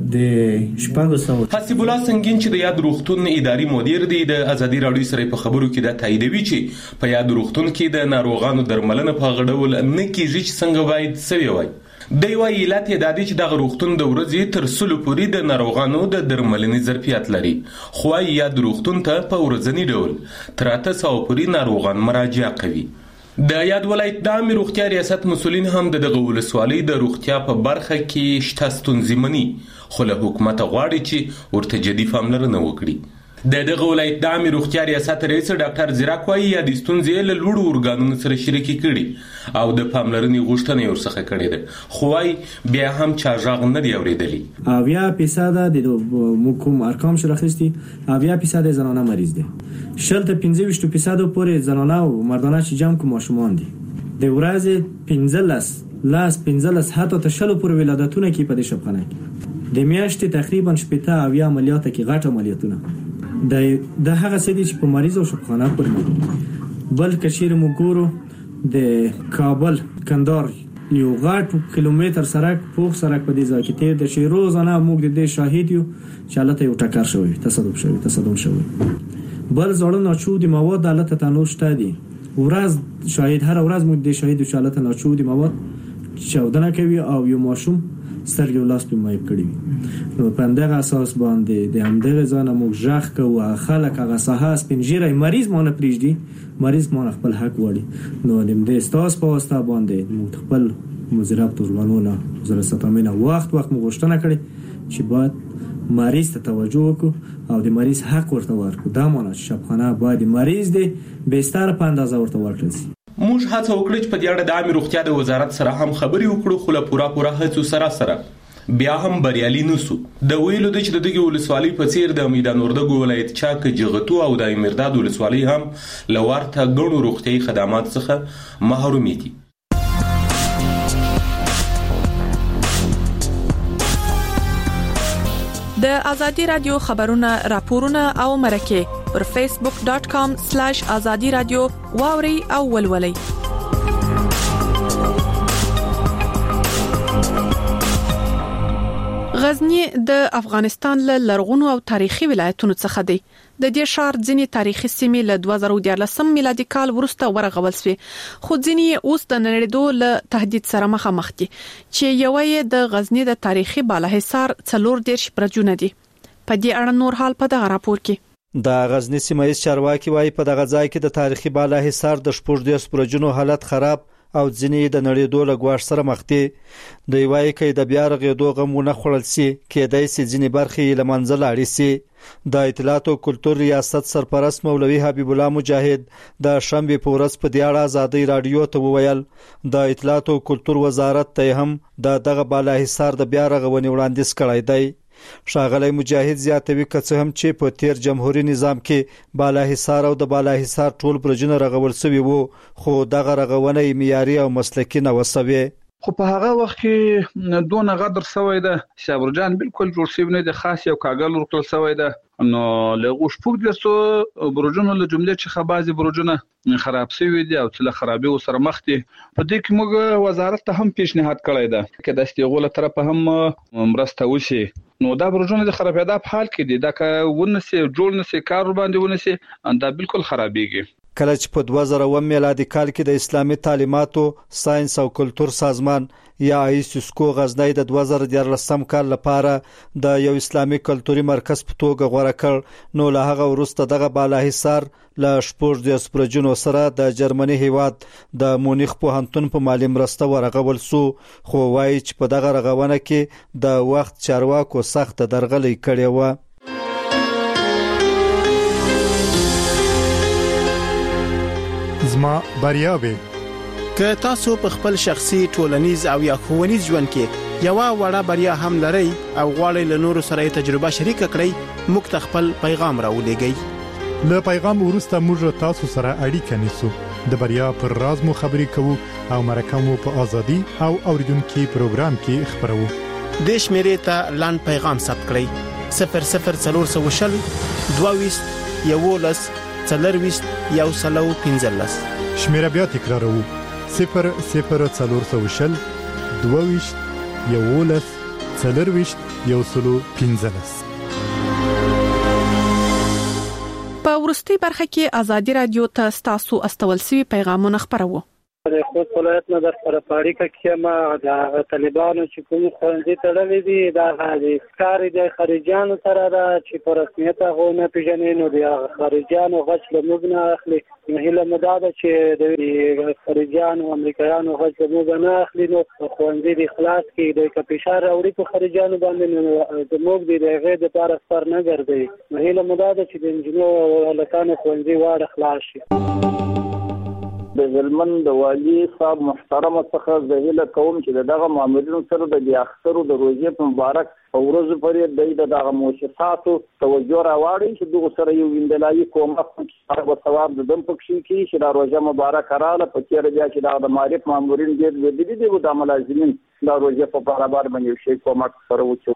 د شپږ سو حسیب الله سنگین چې د یاد روغتون اداري مدیر دی د ازادي راډیو سره په خبرو کې د تاییدوي چې په یاد روغتون کې د ناروغانو درملنه په غړول نه کیږي چې څنګه باید سوي وای. دی وايي علت یې دا دی چې دغه روغتون د ورځې تر 100 پورې د ناروغانو د درملنې ظرفیت لري، خو یاد روغتون ته په ورځنی ډول تر 800 پورې ناروغان مراجعه کوي. د یاد ولایت د عامه روغتیا ریاست مسولین هم دغه ولسوالۍ د روغتیا په برخه کې شته ستونزې مني، خو له حکومت غواړي چې ورته جدي پاملرنه وکړي. دغه ولایت د عامه روغتیا ریاست رئیس ډاکټر زیراک وايي یا د ستونزې له لوړو اورګانونو سره شریکي کړي او د پاملرنې غوښتنه ورڅخه کړې ده، خو وايي بیا هم چا ژغ نه دی اوریدلی. 80% د کوم ارقام شرخصتي 80% زنانه مریض دي، 15% پورې زنانه او مردانه چې جمع کوم ماشومان دي. د ورځې 15 حتی تر 20 پورې ولادتونه کې په دې شپخانه کې د میاشتې تقریبا 70 عملیات کې غټ عملیاتونه د هغه سدي چې په مریض او شپخانه پورې بل کشیر مګورو د کابل کندهار یو غټ کیلومتر سړک پوخ سړک په دې ځای کې تیر د شي روزانه موږ د دې شاهد یو چې حالت یو ټکر شوی تصادم شوی بل زړه ناچودي مواد د حالت تنور شته دي ورځ شاهد هر ورځ موږ د شاهد چې حالت ناچودي مواد چاودنه کوي او یو ماشوم سترګې ولاس په مایب کړی. نو په همدغه اساس باندې د همدغه ځانه موږ ژغ کوو خلک هغه ساحه سپینږیری مریض مونږ پریږدي، مریض مونږ خپل حق وړي. نو د دې ستاس په واسطه باندې موږ خپل مزراب توربانونه زره ستامینه وخت مغوښتنه کړې چې باید مریض ته توجه وکړو او د مریض حق ورته ورکړو. دا معنی چې شبخانه باید مریض دی بستر په اندازه ورته ورکړل شي. موږ هڅه وکړه چې په دې اړه د عامه روغتیا د وزارت سره هم خبرې وکړو، خو له پوره هڅو سره بیا هم بریالي نشو. د ویلو د چې دغه ولسوالۍ په څیر د میدان وردګو ولایت چاک جغتو او د مرداد ولسوالۍ هم لورته غړو روغتيایي خدمات څخه محروم دي. د ازادي رادیو خبرونه راپورونه او مرکه پر facebook.com/azadi radio واوري او ولولي. غزنی د افغانستان له لرغونو او تاریخي ولایتونو څخه دی. د دې ښار ځینې تاریخي سیمې له 2014 میلادي کال وروسته ورغول شوې، خو ځینې اوس د نړیدو له تهدید سره مخامخ دي چې یو یې د غزنی د تاریخي بالاحصار 4 برجونه دي. په دې اړه نور حال په دغه راپور کې د غزنی سیمه چارواکي وايي په دغه ځای کې د تاریخي بالاحصار د 4 برجونو حالت خراب او ځینې د نړیدو له ګواښ سره مخ دي. دوی وايي چې د بیا رغېدو غمونه خړل سي کېدای سي ځینې برخې له منځه لاړې سي. د اطلاعات او کلتور ریاست سرپرست مولوي حبیب الله مجاهد د شنبه په ورځ په دې اړه ازادي رادیو ته وویل د اطلاعات او کلتور وزارت ته هم دغه بالاحصار د بیا رغونې وړاندیز کړی دی. ښاغلی مجاهد زیاتوي که څه هم چې په تیر جمهوریت نظام کې بالاحصار او د بالاحصار ټول برجونه رغول شوي وو، خو دغه رغونه معیاري او مسلکي نه وسوي. خو په هغه وخت کې دونه غدر شوی ده چې برجان بالکل جوړ شوی نه دي، خاص یو کاغل ورکل شوی ده. نو له غوښپوک درسو برجونو له جملې چې خبازي برجونه خراب شوی دي او چې له خرابې سره مخ دي. په دې کې موږ وزارت ته هم پیشنهاد کړی ده چې د استغول طرف هم مرسته وشي. نو دا برجونه د خرابېدا په حال کې دي، دا که ونسي جوړ نسي کار باندې ونسي دا بالکل خرابېږي. کله چې په 2001 میلادي کال کې د اسلامي تعلیماتو ساينس او کلتور سازمان یا ایسوسکو غزنی د 2014 کال لپاره د یو اسلامي کلتوري مرکز په توګه غوړه کړ، نو له هغه وروسته دغه بالاحصار له 4 برجونو سره د جرمني هیواد د مونیخ پوهنتون په مالی مرسته ورغول سو، خو وايي چې په دغه رغونه کې د وخت چارواکو سخت درغلي کړې و. زما بریاوي که تاسو په خپل شخصي ټولنیز او یا ښوونیز ژوند کې یو وړه بریا هم لرئ او غواړئ له نورو سره تجربه شریک کړئ، موږ ته خپل پیغام راولېږئ. له پیغام وروسته موږ تاسو سره اړیکه نیسو، د بریا پر راز مو خبرې کوو او مرکه مو په ازادي او اوریدونکو پروګرام کې خبرو. د شمیرې ته لاند پیغام ثبت کړئ 00420 22 11 40 115. شمیره بیا تکراروو 00420 22 11 40 115. په ورستي برخه کې ازادي رادیو ته تاسو استول سوي پیغامونه خبرو. د خود ولایت نه در سره پاړیکه کې ما د طالبانو چې کوم ښوونځي تړلې دي دا د کار د خارجيانو سره دا چې په رسمیت هغه نه پیژنې، نو د خارجيانو غچ له موږ نه اخلي. هیله مداده چې د خارجيانو امریکایانو غچ له موږ نه اخلي، نو ښوونځي د خلاص کې د کپیشار اوري په خارجيانو باندې د موږ د هغه د لپاره سر نه ګرځي. هیله مداده چې د انجینو لکانو ښوونځي واړه خلاص شي. د ظلمن د والی صاحب محترم څخه زهیله کوم چې دغه مامورینو سره د اخترو د روزي په مبارک او ورځ پرې دغه مؤسساتو توجه راوړي چې دغه سره یو ویندلایي کومه او ثواب د دم پکې کې چې دا روزه مبارک رااله په تیر بیا چې د معرف مامورین ډېر دي د ملازمین د روزه په برابر باندې شي کومه سره وچو.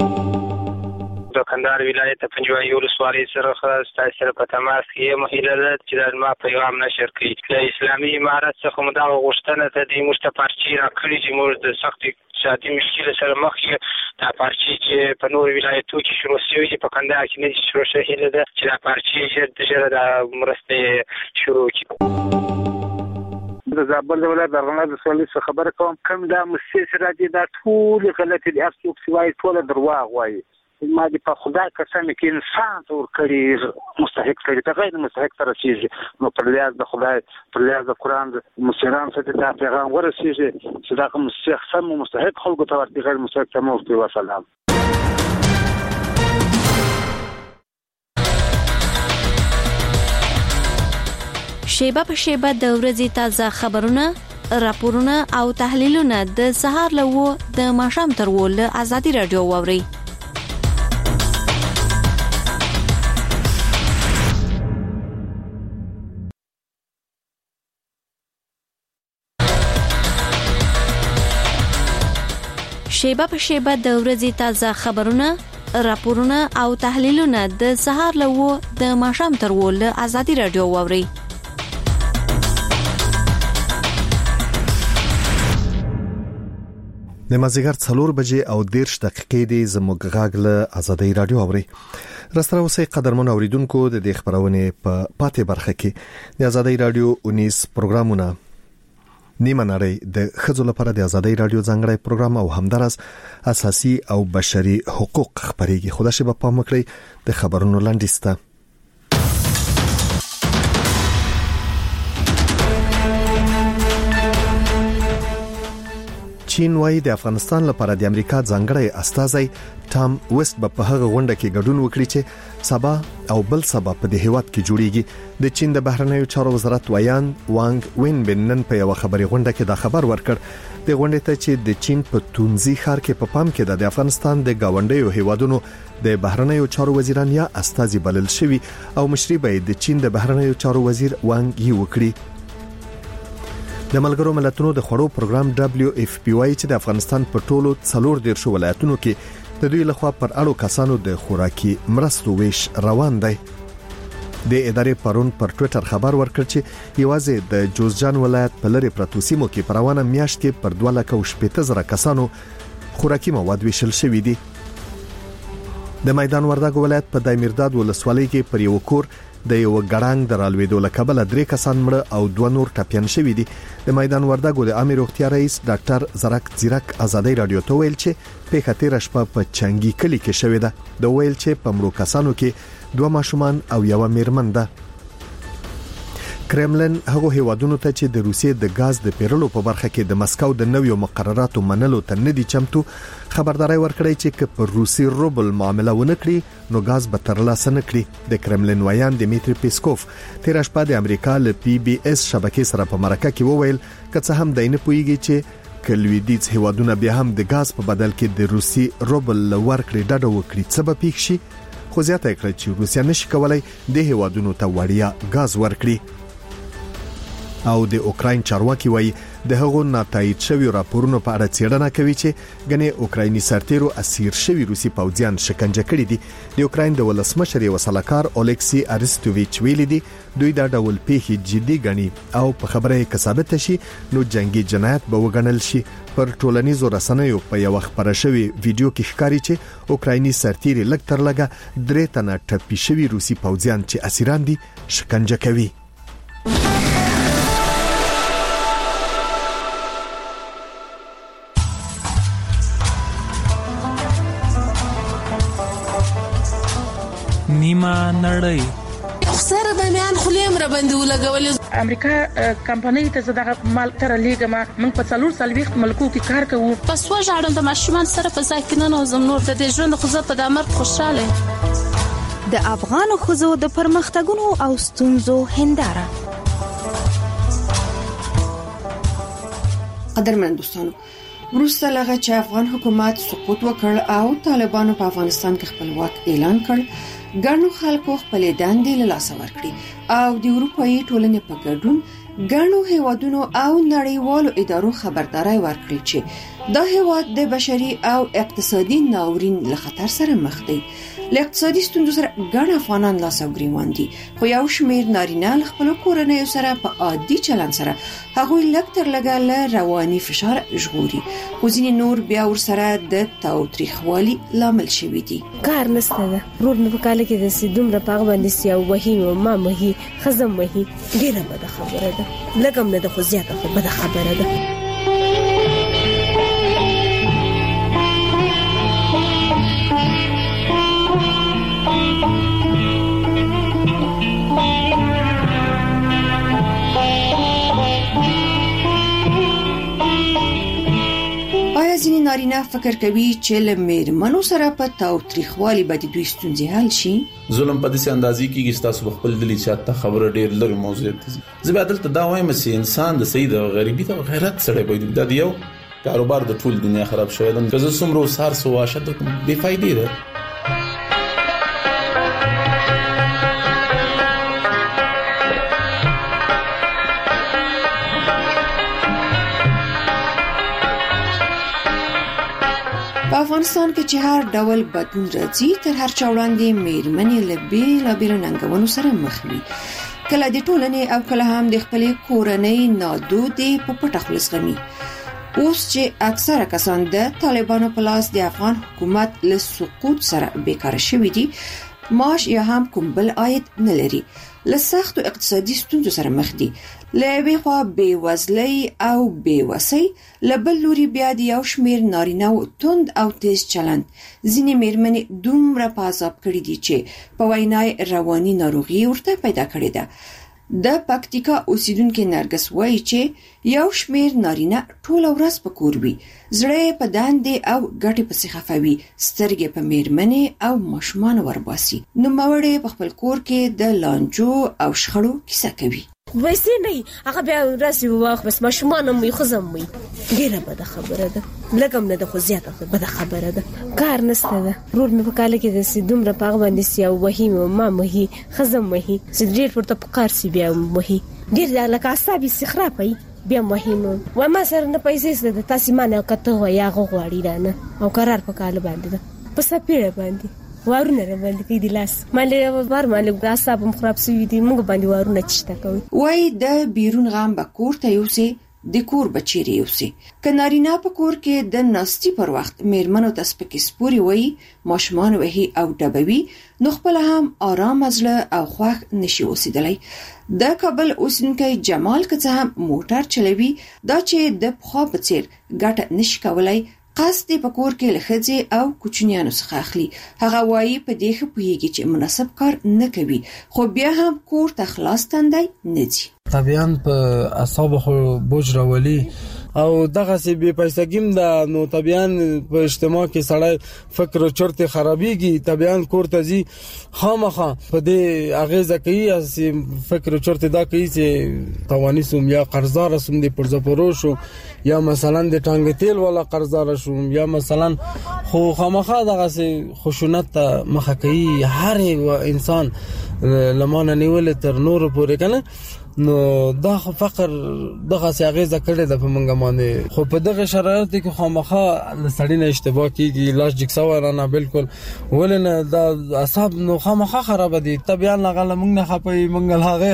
د کندهار ولایت پنځوي ولسوالۍ سره ستاسو سره په تماس کې مهیله ده چې د ما پیغام نشر کړي. د اسلامي امارت څخه موږ دا غوښتنه ته د مستپارچي راکړي چې موږ د سخت اقتصادي مشکل سره مخ یو. دا پارچي چې په نور ولایتو کې شروع شوی چې په کندهار کې نه شروع شوی ده چې دا پارچي چې د مرسته شروع کړي. د زابل ولایت درغنه د سولې خبره کوم دا مؤسسه راځي دا ټول غلطي دي، افسوس وایي ټول درواغ وایي. ما دې په خدای قسم کې انسان ته ورکړي مستحق کړي ته غیر مستحق سره چیزې نو پر لیاز د خدای پر لیاز د قرآن د مسیران څخه دا پیغام ورسیږي چې دا کوم مستحق خلکو ته ورته غیر مستحق ته مو وسلام. شیبه په شیبه د ورځې تازه خبرونه، راپورونه او تحلیلونه د سهار له د ماښام تر له آزادي رادیو واوري. شیبه په شیبه د ورځې تازه خبرونه، راپورونه او تحلیلونه د سهار له د ماښام تر له آزادي رادیو واوري. د مازیګر 4 بجې او 10 دقیقې دی زموږ غاګ له آزادۍ رادیو اوري. راستره اوسې قدرمن اوریدونکو د دې خبرونه په پاتې برخه کې د آزادۍ رادیو 19 پروګرامونه نیمه نړۍ د خځو لپاره د آزادۍ رادیو ځانګړی پروګرام او همدارس اساسي او بشري حقوق خبريږي. خدا شي په پام کړئ د خبرونو لاندېسته. چین وايي د افغانستان لپاره د امریکا ځانګړی استازی ټام ویسټ په هغه غونډه کې ګډون وکړي چې سبا او بل سبا په دې هیواد کې جوړیږي. د چین د بهرنیو چارو وزارت ویان وانګ وین بنن په یو خبري غونډه کې دا خبر ورکړ. د غونډې ته چې د چین په تونزي ښار کې په پام کې د افغانستان د گاونډیو هیوادونو د بهرنیو چارو وزیران یا استازي بلل شوی او مشري به د چین د بهرنیو چارو وزیر وانګ یي وکړي. د ملګرو ملتونو د خړو پروګرام WFP چې د افغانستان په ټولو 14 ولایتونو کې د دوی لخوا پر اړو کسانو د خوراکي مرستو ویش روان دی. د ادارې پرون پر ټوئیټر خبر ورکړ چې یوازې د جوزجان ولایت په لری پرتو سیمو کې په روانه میاشت کې پر 2,70,000 کسانو خوراکي مواد ویشل شوې دي. د میدان وردګ ولایت په دایمیرداد ولسوالۍ کې پر یو کور د یو ګړنګ درالوېدو لکبل 3 کسان مړ او 2 نور ټپيان شوي دي. د میدان وردګ د عامه روغتیا رئیس ډاکټر زرک زیرک آزادۍ رادیو ته ویل چې په خطر شپه په چنګي کلی کې شوې ده. د ویل چې په مړو کسانو کې 2 ماشومان او یو میرمن ده. کرملن هغه هیوادونو ته چې د روسیې د غاز د پیرلو په برخه کې د مسکو د نویو مقرراتو منلو ته ندي چمتو خبرداري ورکړی چې په روسي روبل معامله ونکړي نو غاز به ترلاسه نکړي. د کرملن ویان دمیتری پیسکوف تیر شپه د امریکا له PBS شبکې سره په مرکه کې وویل کڅه هم دینه پویږي چې کلویدیز هیوادونه بیا هم د غاز په بدل کې د روسي روبل ورکړي ډډه وکړي څه به پیښ شي. خو زیاته کړی چې روسیا نشي کولای د هیوادونو ته وړیا غاز ورکړي. او د اوکراین چارواکي وایي د هغو ناتایید شوی راپورونو په اړه څېړنه کوي چې غني اوکرایني سرتیرو اسیر شوی روسي پوځیان شکنجه کړي دي. د اوکراین د ولسمشر وسلکار اولکسی ارستوویچ ویلي دي دوی دا ډول پیښې جدي ګڼي او په خبره کې ثابت شي نو جنگي جنایت به وګڼل شي. پر ټولنیزو رسنیو په یو خبره شوی ویډیو کې ښکاري چې اوکرایني سرتیري لږ تر لږه 3 تنه ټپي شوی روسي پوځیان چې اسیران دي شکنجه کوي. نیمه نړۍ سره د میان خلیم را باندې ولګول. امریکا کمپنۍ ته زداغه مال تر لیګما موږ په 4 ملکو کې کار کوو. پس وژاړم د ماشومان سره په ځای کې نه نوزم نور د ژوند خو زه په دمر خوشاله. د افغان خزو د پرمختګونو او ستونزو هنداره. قدرمن دوستانو وروسته لغه چې افغان حکومت سقوط وکړ او طالبانو په افغانستان کې خپلواک اعلان کړ ګڼو خلکو خپل دندې له لاسه ورکړي او د اروپאי ټولنې په ګډون ګڼو هیوادونو او نړیوالو ادارو خبرداري ورکړي چې دا هیواد د بشري او اقتصادي ناورین له خطر سره مخ دی. له اقتصادي ستونزو سره ګڼ افغانان لاس او ګریوان دي خو یو شمیر نارینه خپل کورنۍ سره په عادي چلند سره هغه لږ تر لږه له رواني فشار ژغوري خو ځینې نور بیا ورسره د تاوتریخوالي لامل شوي دي. کار نشته ده رور نه وکاله کې د سیدوم را پاغ باندې سیاو وهي او ما مهي خزم وهي ډیره بده خبره ده لکه نه د خو زیاته بده خبره ده. نارینه فکر کوي چې له میرمنو سره په تاوتریخوالي باندې دوی ستونزې حل شي. ظلم په داسې اندازې کېږي چې تاسو خپل دلی چاته خبره ډېر لري موضوع دي. زه به دلته دا وایم چې انسان د سید او غریبي ته غیرت سره باید د یو کاروبار د ټول دنیا خراب شوی ده. که زه څومره سار سو واشه د بې فایدې ده. په افغانستان کې چې هر ډول بدلون راځي تر هر چا وړاندې میرمنې له بیلابیلو ننګونو سره مخ وي. کله د ټولنې او کله هم د خپلې کورنۍ نادودې په پټه خوله زغمي. اوس چې اکثره کسان د طالبانو په لاس د افغان حکومت له سقوط سره بیکاره شوي دي، معاش یا هم کوم بل عاید نه لري، له سختو اقتصادي ستونزو سره مخ دي، له یوې خوا بېوزلۍ او بېوسۍ، له بل لوري بیا د یو شمېر نارینه‌و توند او تیز چلند ځینې میرمنې دومره په عذاب کړي دي چې په وینا رواني ناروغي ورته پیدا کړې ده. د پکتیکا اوسیدونکو نرګس وایي چې یو شمېر نارینه ټوله ورځ په کور وي، زړه په دندې او ګټې پسې خفوي، سترګې په میرمنې او ماشومان ورباسي. نوموړی په خپل کور کې د لانجو او شخړو کیسه کوي. ویسې نه هغه بیا راسي واخ بس ماشومان مې خزم مې ډیره بده خبره ده، لکه نه د خو زیاته بده خبره ده، کار نشته ده. رور مې په کال کې د سیدومره پاغ باندې سیا وهیم ما مهي خزم مهي سډیر پورته پکار سی بیا مهي ډیر لکه اعصاب استخرافي بیا مهم و ما سره نه پیسې ده تاسو مانه کته ویا غوړی رانه او قرار په کال باندې ده په سپیړه باندې وارونه باندې کې د لاس مالې بار مالې اعصاب خراب شوی دي موږ باندې وارونه چشته کوي. وای د بیرون غام به کور ته یوسي د کور بچی یوسي. کنارینا په کور کې د ناستي پر وخت میرمنو ته سپکې سپوري وای، ماشومان وهي او ډبوي، نو خپل هم آرام ازله او خوښ نشي اوسېدلی. د کابل اوسیدونکی جمال که څه هم موټر چلوي، دا چې د پخوا په څیر ګټه نشي کولای، قصد په کور کې لخذې او کوچنیانو څخه اخلي. هغه وایي په دې ښه پوهیږي چې مناسب کار نه کوي، خو بیا هم کور ته خلاص تندی نه ځي. طبيعاً په اعصاب خو بوج راولي او دغه سی بے پیسګیم دا نو طبيعاً په اجتماع کې سړی فکر او چرته خرابيږي، طبيعاً کور ته ځي خامخا په دې اغیزه کوي اس فکر او چرته دا کوي چې توانی سوم یا قرضدار سوم دي پرځپورو شو یا مثلا د ټانګ تیل ولا قرضدار شوم یا مثلا خو خامخا دغه سی خشونت مخه کوي. هر انسان لمانه نیول تر نور پورې کنه نو دا فقر دغه سیاغه کړي د پمنګ باندې، خو په دغه شرایط کې خامخا لسړی نه اشتباه کیږي، لاس جکساو نه بالکل ولنه دا اعصاب نو خامخا خراب دي. طبيعا لغله موږ نه خپي موږ هغه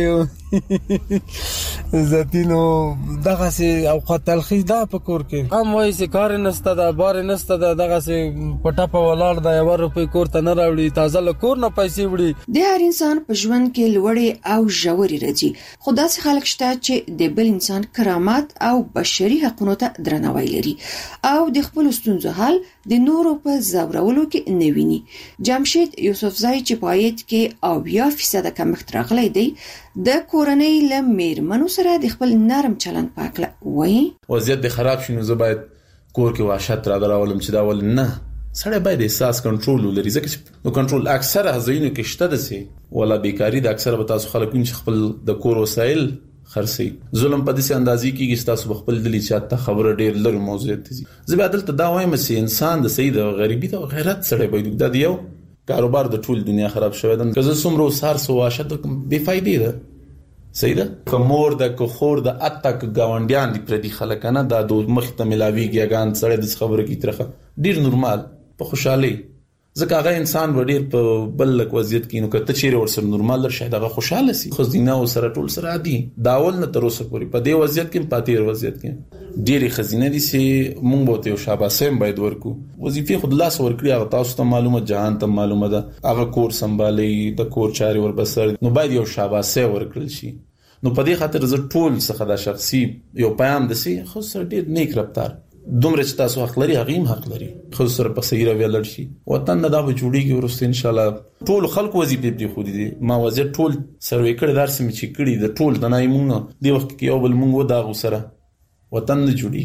خپي ذاتینو دغه سي اوقات تلخی دا په کور کې هم وایي چې کار نسته دا بار نسته دا دغه سي پټه په ولار دا 1 روپۍ کور ته نه راوړي، تازه له کور نه پیسې وړي. د هر انسان په ژوند کې لوړې او ژورې راځي، خو داسې خلک شته چې د بل انسان کرامت او بشري حقوقو ته درناوی لري او د خپل ستونزو حل د نورو په زورولو کې نه ویني. جمشید یوسفزای چې پایت کې 80% کمښت راغلی دی، د کورنۍ له میرمنو سره د خپل نرم چلند پاکله وایي وضعیت د خراب شنو زه باید کور کې وحشت را دراولم چې دا ول نه سړی باید احساس کنټرول ولري، ځکه چې نو کنټرول اکثره هزینو کې شته ده سي ولا بیکاری د اکثره به تاسو خلکو چې خپل د کور وسایل خرسي. ظلم په دې اندازې کې چې تاسو خپل دلی چاته خبره ډیر لري موضوع دي. زه به دلته دا وایم چې انسان د سید او غریبي ته غیرت سره باید د یو کاروبار د ټول دنیا خراب شوی ده. که زه څومره سار سو واشه د بې فایدې ده سیده کومور د کوخور د اتک گاونډیان دي پر دي خلکنه د مخ ته ملاویږي غان سره د خبره کی ترخه ډیر نورمال په خوشحالي، ځکه هغه انسان وړیر په بل لک وضعیت کې نو کته چیرې ورسره نورمال در شاید هغه خوشاله سي، خو زینه او سره ټول سره عادي داول نه تر اوسه پورې په دې وضعیت کې پاتیر وضعیت کې ډیره خزینه دي سي مونږ بوته او شاباسه باید ورکو. وظیفه خود لاس ورکړي هغه تاسو ته معلومه جهان ته معلومه ده، هغه کور سمبالي د کور چاري ور بسر نو باید یو شاباسه ورکړل شي. نو په دې خاطر زه ټول څخه د شخصي یو پیغام دسي خو سره ډیر نیک رفتار دومره چې تاسو حق لري هغه هم حق لري، خو سره په صحیح رویه لړ شي وطن نه دا به جوړیږي ورسته ان شاء الله. ټول خلکو وظیفه دي خو دي ما وظیفه ټول سروي کړی درس می چې کړی د ټول د نایمونه دی وخت کې یو بل مونږ دا غو سره وطن نه جوړیږي.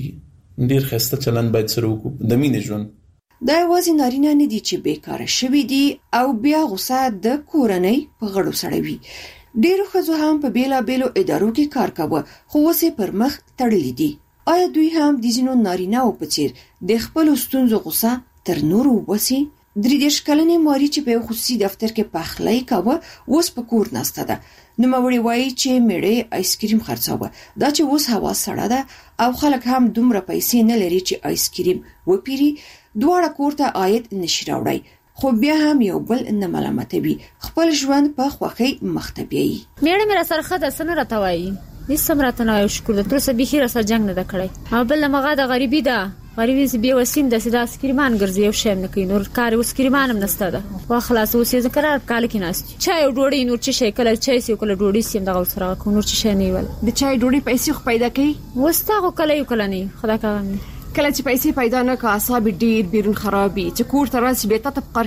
ډیر خسته چلند باید سره وکړو د مینې ژوند. دا یوازې نارینه نه دي چې بیکاره شوي دي او بیا غوسه د کورنۍ په غړو سړوي. ډیرو ښځو هم په بیلابیلو ادارو کې کار کاوه خو اوس پر مخ تړلي دي. آیا دوی هم د ځینو نارینه‌و په څیر د خپلو ستونزو غوسه تر نورو وباسي؟ 33 کلنې ماري چې په خصوصي دفتر کې پخلی کاوه اوس په کور ناسته ده. نوموړی وایي چې میړه آیسکریم خرڅاوه. دا چې اوس هوا سړه ده او خلک هم دومره پیسې نه لري چې آیسکریم وپیري، دواړه کور ته عاید نشي راوړی، خو بیا هم یو بل نه ملامتوي، خپل ژوند په خوښۍ مخته بیایي. میړه مې را سره خده سن راته وایي هیڅ سمراته نه شکر ده، تر څه به خیر سره جنگ نه ده کړی. او بل مغه د غریبي ده، غریبي زی به وسیم د سیدا سکریمان ګرځي او شیم نه کوي، نور کار اوس سکریمان هم نسته ده. وا خلاص اوس یې قرار کال کې ناست چای او ډوډۍ نور چې شي کله چای سی کله ډوډۍ سیم دغه سره کو نور چې شي نه ول. د چای ډوډۍ پیسې خو پیدا کوي وستا کله یو کله نه خدا کاغم کله چې پیسې پیدا نه کا اعصاب ډیر بیرون خرابي چې کور ته راسي به ته کار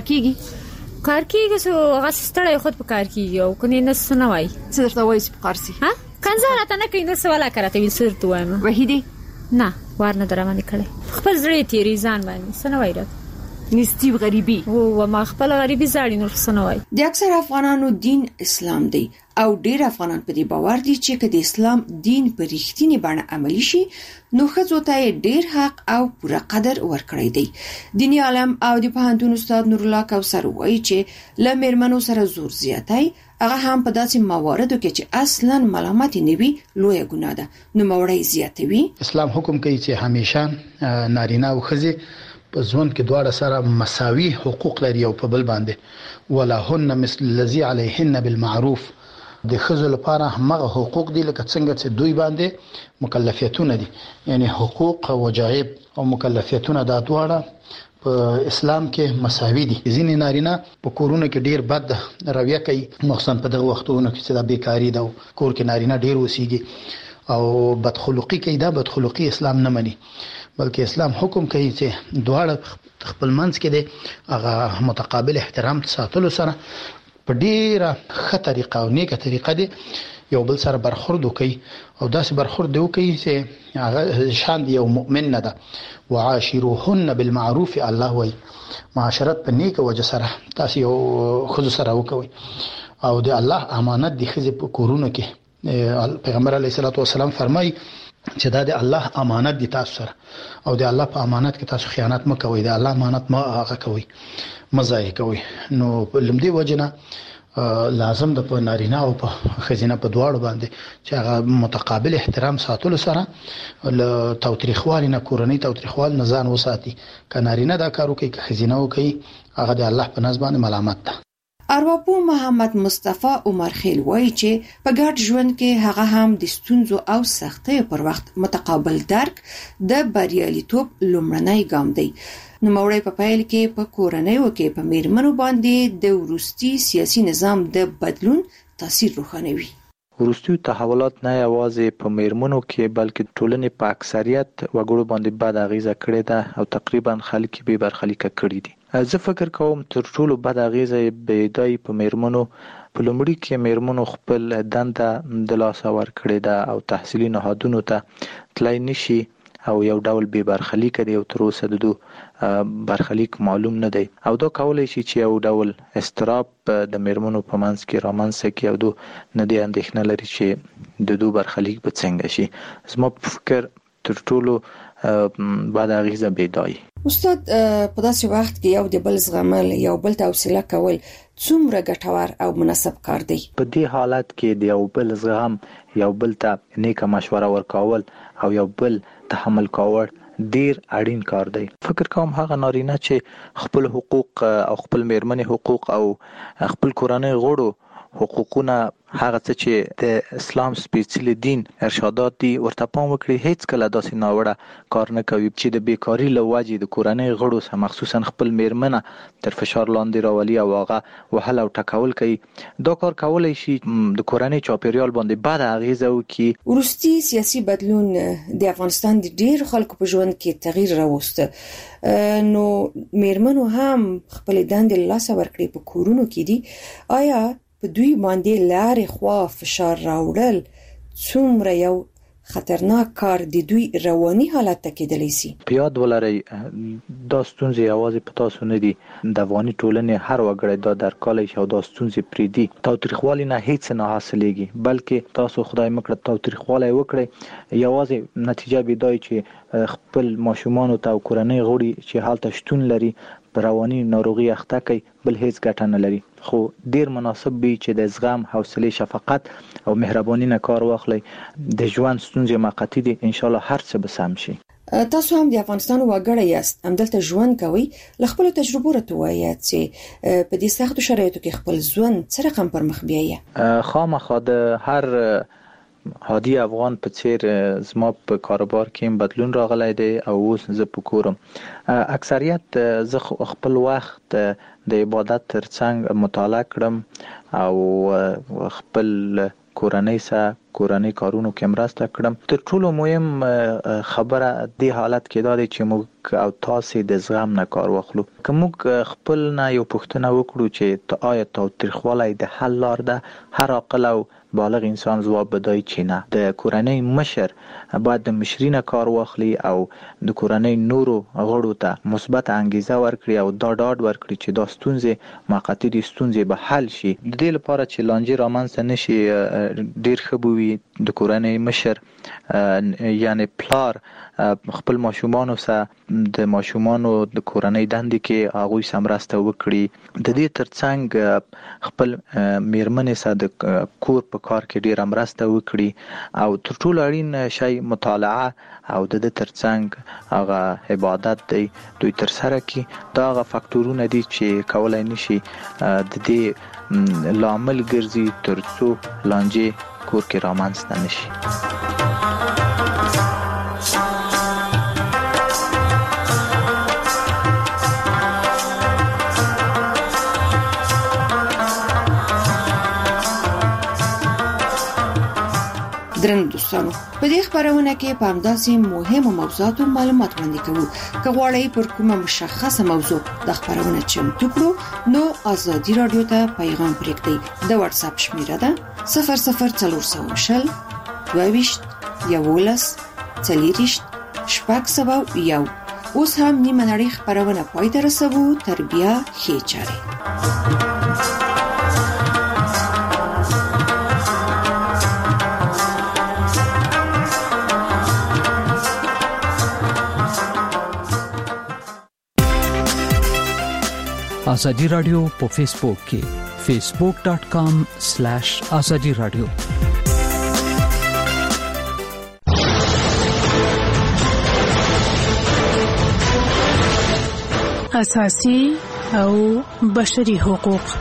کیږي سو هغه ستړی خود په کار کیږي او کني نه سنوي څه درته وایي په قرسي ها کنځه راته نه کوي نو سواله کرته ویل سر تو وایم وحیدی نه ورنه درمانه کړي خپل زړه تیری ځان باندې سنوي راته نستی غریبي او ما خپل غریبي زړی نور سنوي. د اکثر افغانانو دین اسلام دی او ډیر افغانان په دې باور دي چې کله اسلام دین په رښتینی بڼه عملی شي نو ښځو ته ډیر حق او پوره قدر ورکړی دی. دینی عالم او د پوهنتون استاد نور الله کوثر وایي چې لمرمنو سره زور زیاتای هغه هم په داسې مواردو کې چې اصلا ملامت نه وي لوی ګناه ده. نو موړی زیاتوي اسلام حکم کوي چې همیشه نارینه او ښځې په ژوند کې دواړه سره مساوي حقوق لري او په بل باندې ولهن مثل الذي عليهن بالمعروف. د ښځو لپاره هغه حقوق دي لکه څنګه چې دوی باندې مکلفیتونه دي، یعنی حقوق او واجب او مکلفیتونه دا دواړه په اسلام کې مساوي دي. ځینې نارینه په کورونو کې ډیر بد رویه کوي، مخصوصا په دغه وختونو کې چې د بیکاری ده کور کې نارینه ډیر وسیږي او بدخلقي کوي. دا بدخلقي اسلام نه مني، بلکې اسلام حکم کوي چې دواړه خپل منځ کې د هغه متقابل احترام ساتلو سره په ډیره ښه طریقه او نیکه طریقه دی یو بل سره برخورد وکړي او داسې برخورد وکړي چې هغه شان یو مؤمن نه ده. وعاشروهن بالمعروف، الله وایي معاشرت په نیکه وجه سره تاسو یو خود سره وکوي او د الله امانت دی ښځې په کورونو کې. پیغمبر علیه الصلاۃ والسلام فرمایي چې دا د الله امانت دي تاسو سره او د الله په امانت کې تاسو خیانت مه کوئ، د الله امانت مه هغه کوئ، مه ضایع کوئ. نو لمدې وجنه لازم د په نارینه او په ښځینه په دواړو باندې چې هغه متقابل احترام ساتلو سره له توتریخوالي نه کورنۍ توتریخوال نه ځان وساتي. که نارینه دا کار وکړي که ښځینه وکړي هغه د الله په نزد باندې ملامت ده. ارواپوه محمد مصطفی عمر خیل وایي چې په ګډ ژوند کې هغه هم د ستونزو او سختیو پر وخت متقابل درک د بریالیتوب لومړنی ګام دی. نوموړی په پیل کې په کورنیو کې په میرمنو باندې د وروستي سیاسي نظام د بدلون تاثیر روښانوي. وروستي تحولات نه یوازې په میرمنو کې بلکې ټولنې په اکثریت وګړو باندې بد اغیزه کړې ده او تقریبا خلک به برخلیک کړي دي. زه فکر کوم تر ټولو بد اغیزه به دای په میرمنو په لومړي کې میرمنو خپل دنده د لاسه ورکړې ده او تحصیلي نهادونو ته تلای نشي او یو ډول به برخلیک دی او تر اوسه د برخلیک معلوم نه دی او دا کولای شي چې یو ډول استراب د میرمنو په منځ کې رامنځته کړي او دو نه دی اندېښنه لري چې د دو برخلیک به څنګه شي. زما په فکر تر ټولو بعد اغیزه بيدای. استاد په داسې وخت کې یو د بل زغمل یو بل ته حوصله کول څومره ګټور او مناسب کار دی؟ په دې حالت کې د یو بل زغم یو بل ته نیکه مشوره ورکول او یو بل تحمل کول ډیر اړین کار دی. فکر کوم هغه نارینه چې خپل حقوق او خپل میرمنې حقوق او خپل کورنۍ غړو حقوقونه هغه څه چې د اسلام سپیڅلی دین ارشادات دي ورته پام وکړي، هیڅ کله داسې ناوړه کار نه کوي چې د بیکاری له وجې د کورنۍ غړو سره مخصوصا خپل میرمنه تر فشار لاندې راولي او هغه وهل او ټکول کوي. دا کار کولای شي د کورنۍ چاپیریال باندې بد اغیزه وکړي. وروستي سیاسي بدلون د افغانستان د ډیر خلکو په ژوند کې تغییر راوسته، نو میرمنو هم خپل دندې لاسه ورکړي په کورونو کې دي. آیا په دوی باندې لارې خوا فشار راوړل څومره یو خطرناک کار د دوی رواني حالت ته کېدلی شي. په یاد ولرئ دا ستونزې یوازې په تاسو نه دي، د افغاني ټولنې هر وګړی دا درک کولی شي او دا ستونزې پرېږدي. تاوتریخوالي نه هیڅ نه حاصلېږي، بلکې تاسو خدای مکړه تاوتریخوالی وکړئ، یوازې نتیجه به دا چې خپل ماشومانو ته او کورنۍ غړي چې هلته شتون لري په رواني ناروغي اخته کوي، بل هیڅ ګټه نه لري. خو ډیر مناسب وي چې د زغم، حوصله، شفقت او مهرباني نه کار واخلئ. د ژوند ستونزې موقتي دي، ان شاء الله هر څه به سم شي. تاسو هم د افغانستان وګړی یاست، همدلته ژوند کوئ. له خپل تجربو راته وایئ چې په دې سختو شرایطو کې خپل ژوند څه رقم پر مخ بیایي. خامخا د هر عادي افغان په څیر زما په کاروبار کې بدلون راغلی دی او اوس زه په کورم. اکثریت زه خپل وخت د عبادت ترڅنګ مطالعه کړم او خپل کورنۍ سره کورنۍ کارونو کې مرسته کړم. تر ټولو مهم خبره د حالت کې دا دی چې موږ او تاسو د زغم نه کار واخلو. که موږ خپل نه یو پوښتنه وکړو چې آیا تاوتریخوالی د حل لار ده، هر عاقل او بالغ انسان ځواب بدای چې نه. د کورنۍ مشر باید د مشرینه کار واخلي او د کورنۍ نورو غړو ته مثبت انګیزه ورکړي او دا ډاډ ورکړي چې دا ستونزې موقتي دي، ستونزې به حل شي. د دې لپاره چې لانجې رامنځته نشي، ډیر ښه به وي د کورنۍ مشر یعنی پلار خپل ماشومانو سره د ماشومانو د کورنۍ دندې کې هغوی سره مرسته وکړي. د دې ترڅنګ خپل میرمنې سره د کور په کار کې ډیره مرسته وکړي او تر ټولو اړین شی مطالعه او د دې ترڅنګ هغه عبادت دی دوی تر سره کړي. دا هغه فاکتورونه دي چې کولای نشي د دې لامل ګرځي ترڅو لانجې کور کې رامنځته نشي. درنو دوستانو، په دې خبرونه کې په همداسې مهمو موضوعاتو معلومات وړاندې کوو. که غواړئ پر کومه مشخصه موضوع د خبرونه چمتو کړو نو ازادي رادیو ته پیغام پرېږدئ. د واتس اپ شمیره ده 00420 22 11 40 601. اوس هم نیمه نړۍ خبرونه پای ته رسوو. تر بیا ښې چارې. ازادي رادیو په فیسبوک کې facebook.com/azadi radio. اساسي او بشري حقوق.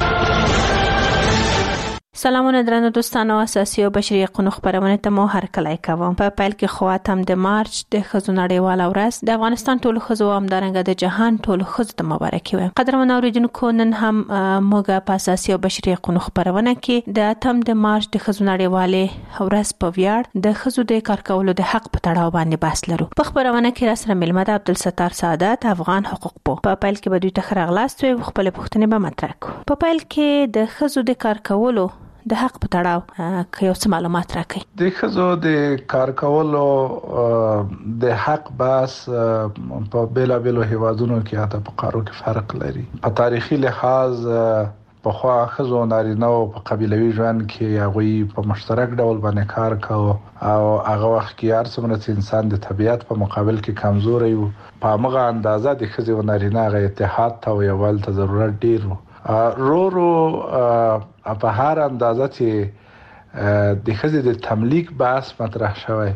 سلامونه درنو دوستانو، اساسي او بشري حقوقو خبرونه ته مو هر کله کوم. په پیل کې خواتم د مارچ د ښځو نړیواله ورځ د افغانستان ټولو ښځو او همدارنګه د جهان ټولو ښځو ته مبارکي وایم. قدرمن اوریدونکو، نن هم موږ په اساسي او بشري حقوقو خبرونه کې د 8 د مارچ د ښځو نړیواله ورځ په ویاړ د ښځو د کار کولو د حق په تړاو باندې بحث لرو. په خبرونه کې را سره ملمه د عبدالستار سعادت، افغان حقوق په پیل کې به دوی ته خراغلاست وي خپل پوښتنې به مطرح کوو. په پیل کې د ښځو د کار کولو د حق په تړاو کې یو څه معلومات راکړئ. د ښځو د کار کولو د حق بحث په بیلابیلو هیوادونو کې حتی په قارو کې فرق لري. په تاریخي لحاظ په خوا ښځو نارینه او په قبیلوي ژوند کې هغوی په مشترک ډول باندې کار کاوه او هغه وخت کې هر څومره چې انسان د طبیعت په مقابل کې کمزوری و، په هغه اندازه د ښځې او نارینه هغه اتحاد ته او یووالي ته ضرورت ډیر و. رو په هر اندازه چې د ښځې د تملیک بحث مطرح شوی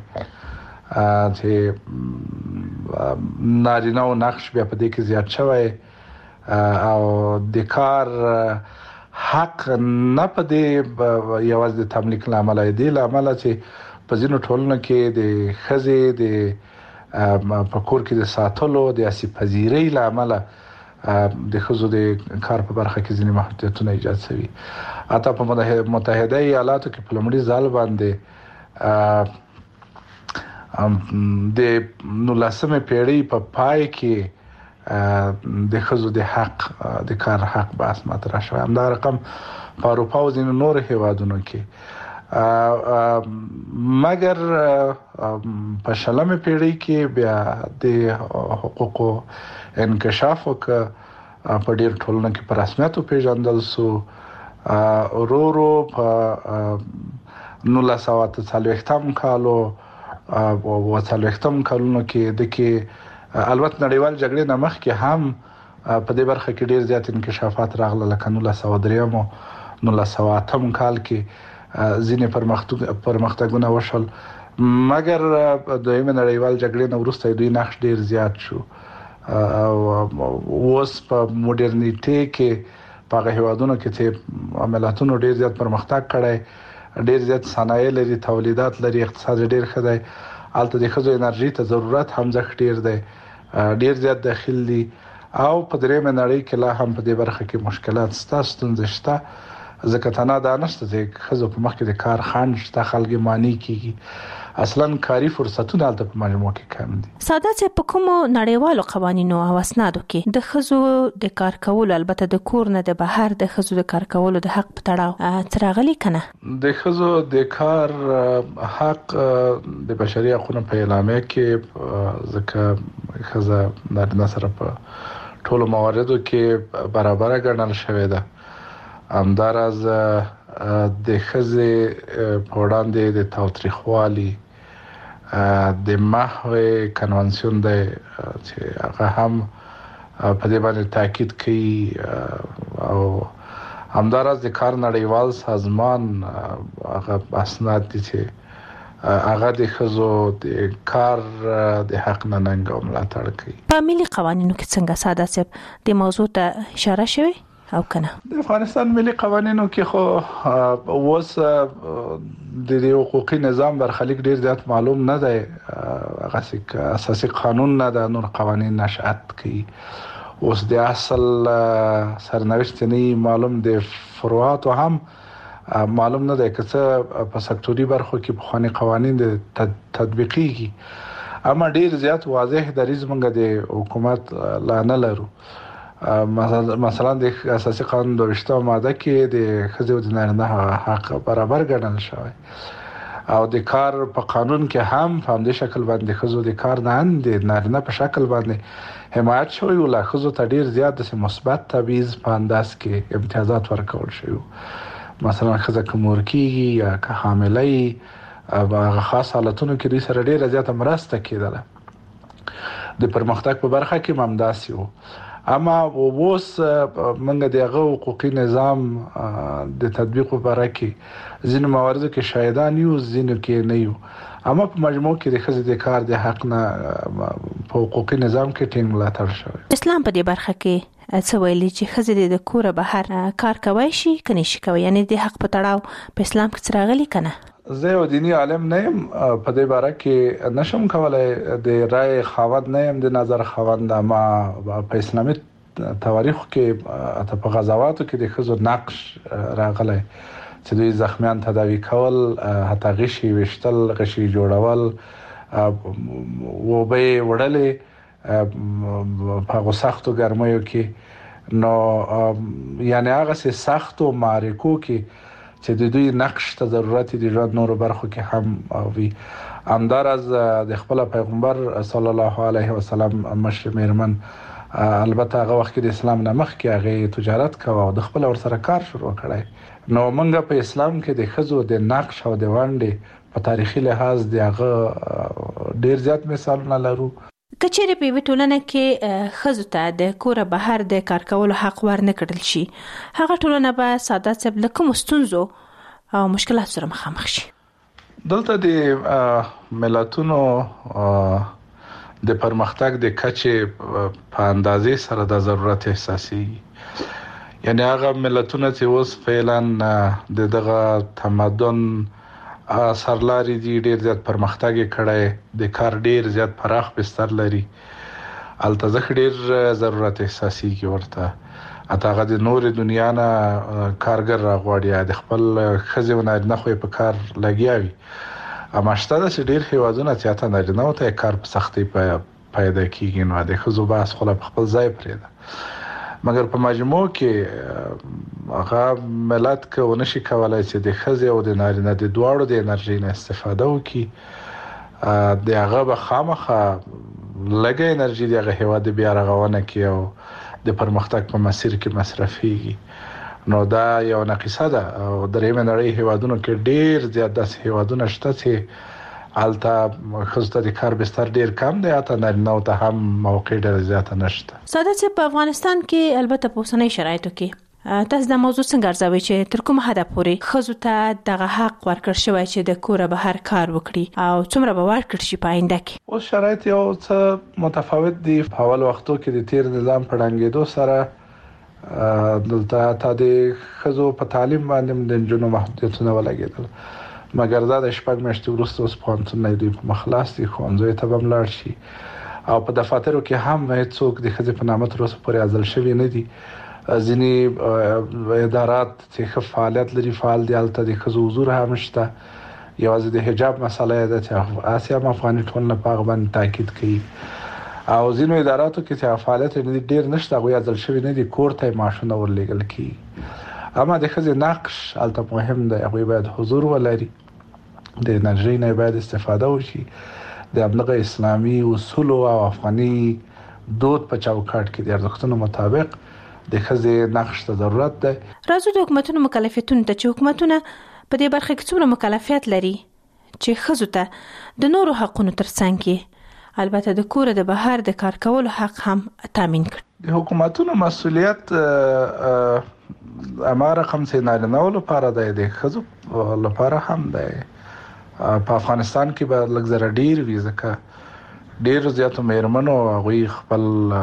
چې نارینه او نقش بیا په دې کې زیات شوی او د کار حق نه په دې یوازې د تملیک لامل دی، لامل چې په ځینو ټولنو کې د ښځې د په کور کې د ساتلو د اسیپذیرۍ لامل د ښځو د کار په برخه کې ځینې محدودیتونه ایجاد شوي. حتی په متحده ایالاتو کې په لومړي ځل باندې د 19مې پیړۍ په پای کې د ښځو د حق د کار حق بحث مطرح شوی. همدا رقم په اروپا او ځینو نورو هیوادونو کې مګر په شلمه پیړۍ کې بیا د حقوقو انکشاف په ډیر ټولنه کې په رسمیت پیژندل سو ورورو په 1940 کالو او 40 کالونو کې د کې البته نړیوال جګړې نه مخکې هم په دې برخه کې ډیر زیات انکشافات راغله لکه 1903 او 1908 کال کې ځینې پرمختګونه وشول مګر دویمه نړیوال جګړې نه وروسته دوی نقش ډیر زیات شو او اوس په موډرنیټي کې په هیوادونو کې چې عملیاتونو ډیر زیات پرمختګ کړی ډیر زیات صنایع لري تولیدات لري اقتصاد ډیر ښه دی البته د خزو انرژي ته ضرورت هم ځکه ډیر دی ډیر زیات داخل دي او په درېمه نړۍ کې لا هم په دې برخه کې مشکلات ستاسو شته ځکه تنه دا نشته چې خزو په مخ کې د کار خنډ شته خلک مانی کیږي اصلا کاری فرصتونه البته په مجموع کې کم دي ساده چې په کوم نړیوالو قوانینو او اسنادو کې د خزو د کار کولو البته د کور نه د بهر د خزو د کار کولو د حق په تړاو ترغلي کنه د خزو د کار حق د بشري حقوقو په اعلامیه کې ځکه خزه د نصر په ټولو مواردو کې برابر ګڼل شوې ده همدارز د خزه په وړاندې د تاوتریخوالي د محو کنوانسیون د چې هغه هم په دې باندې تاکید کوي او همدارز د کار نړیوال سازمان هغه اسناد دي چې هغه د خزو د کار د حق نه ننګ او ملاتړ کوي په ملي قوانینو کې څنګه ساده صاحب د موضوع ته اشاره شوی او کنه د افغانستان ملي قوانینو کې خو اوس د حقوقي نظام برخلیک ډیر زیات معلوم نه دی هغه اساسي قانون نه د نور قوانین نشأت کوي اوس د اصل سرنوشت نه معلوم د فروعات هم معلوم نه دی چې په سکتوري برخو کې په خواني قوانین د تطبیقيږي اما ډیر زیات واضح دریځ مونږ د حکومت لا نه لرو مثلا د اساسي قانون د 20 ماده کې د خزو د نارینه حق برابر ګڼل شوی او د کار په قانون کې هم په دې شکل باندې خزو د کار نه د نارینه په شکل باندې حمایت شوی او لا خزو ته ډیر زیات د مثبت تبعیض په انداز کې امتیازات ورکول شوی مثلا خزه کومور کیږي یا که حاملې او خاص حالتونو کې دوی سره ډیر زیات مرسته کیدله د پرمختګ په برخه کې ممداسي وو اما اوس موږ دغه حقوقي نظام د تطبیق لپاره کې ځینې مواردو کې شاهدان یو ځینې کې نه یو اما په مجموع کې د خزې د کار د حق نه په حقوقي نظام کې ټینګ ملاتړ شوی اسلام په دې برخه کې څه ویلي چې خزې د کور بهر کار کوي شي کني شي کوي یعنی د حق په تړاو په اسلام کې څه راغلي کنه زه یو دینی عالم نه یم په دې باره کې نشم کولای د رائے خاوند نه یم د نظر خاوند ما په اسلامي تاریخ کې اته په غزواتو کې د خزو نقش راغلی چې دوی زخمیان تداوی کول حتی غشي وشتل غشي جوړول و به وړلې په سختو ګرمایو کې نو یعنی هغه سختو معرکو کې چې د دوی نقش ته ضرورت دي ژوند نور برخو کې هم وي همدارز د خپل پیغمبر صلی الله علیه وسلم مشر میرمن البته هغه وخت د اسلام نه مخکې هغه تجارت کاوه او د خپل ور سره کار شروع کړی نو موږ په اسلام کې د خزو د نقش او د وړاندې په تاریخي لحاظ دغه ډیر زیات مثالونه لرو کچېره په وټولنه کې خزو ته د کور بهر د کار کولو حق ورنه کړل شي هغه ټولنه به ساده څه لکه مستونزو او مشکلات سره مخامخ شي دلته د ملتونو د پرمختګ د کچې په اندازې سره د ضرورت احساسي یعنی هغه ملتونه چې اوس فعلا دغه تمدن سرلاري دي ډیر زیات پرمختګ کړي د کار ډیر زیات پراخ بستر لري التزخ ډیر ضرورت احساسي کی ورته اته د نور دنیا نه کارګر راغواړي د خپل خزونه نه خو په کار لګیاوي اما شته د ډیر هیوادونه چې اته نه ته کار په سختي پیدا کیږي نو د خزو باس خپل ځای پرې ده مګر په مجموع کې هغه ملت کې ونشي کولای چې د خزې او د نارینه د دواړو د انرژي نه استفاده وکړي د هغه به خامخا لګه انرژي د هغه هیواد بیا رغونه کوي او د پرمختګ په مسیر کې مصرفيږي نو دا یو نقصه ده او درېمه نړۍ هیوادونو کې ډېر زیات داسې هیوادونه شته چې البته خصوصا د کار بستر ډیر کم دی اته نه ته هم موقع ډیر زیات نشته. ساده چې په افغانستان کې البته په اوسنۍ شرایطو کې تاسو د موضوع څنګه ارزوي چې تر کومه حد پورې خزو ته دغه حق ورکړ شوی چې د کوره بهر کار وکړي او څومره به ورکړ شي په آینده کې؟ اوس شرایط یو څه متفاوت دي. په اول وختو کې د تیر نظام په ډنګېدو سره دلته تا د خزو په تعلیم باندې د جنو محدودیتونه ولګېدل مګر دا د شپږ میاشتې وروسته اوس پوهنتون نه دوی په مخلاص دي ښوونځیو ته به لاړ شي او په دفاترو کې هم هیڅوک د ښځې په نامه تر اوسه پورې عزل شوي نه دي. ځینې ادارات چې فعالیت لري فعال دي هلته د ښځو حضور هم شته. یوازې د حجاب مسله ده چې اسیا افغاني ټولنه په هغه باندې تاکید کوي او ځینو اداراتو کې چې فعالیت ډېر نشته هغوی عزل شوي نه دي کور ته معاشونه ورلیږل کیږي. اما د ښځې نقش البته مهم دی هغوی باید حضور ولري د انرژي نه باید استفاده وشي د ابلغه اسلامي اصول او افغاني دود په چوکاټ کې د ارزښتونو مطابق د ښځې نقش ته ضرورت دی. راځو د حکومتونو مکلفیتونو ته چې حکومتونه په دې برخه کې څومره مکلفیت لري چې ښځو ته د نورو حقونو ترڅنګ کې البته د کور د بهر د کار کولو حق هم تامین کړي. د حکومتونو مسؤلیت اماره رقم سي نارینه لپاره د ښځو لپاره هم دی. په افغانستان کې به لږ زره ډیر وي ځکه ډیر زیاتو مېرمنو هغوی خپل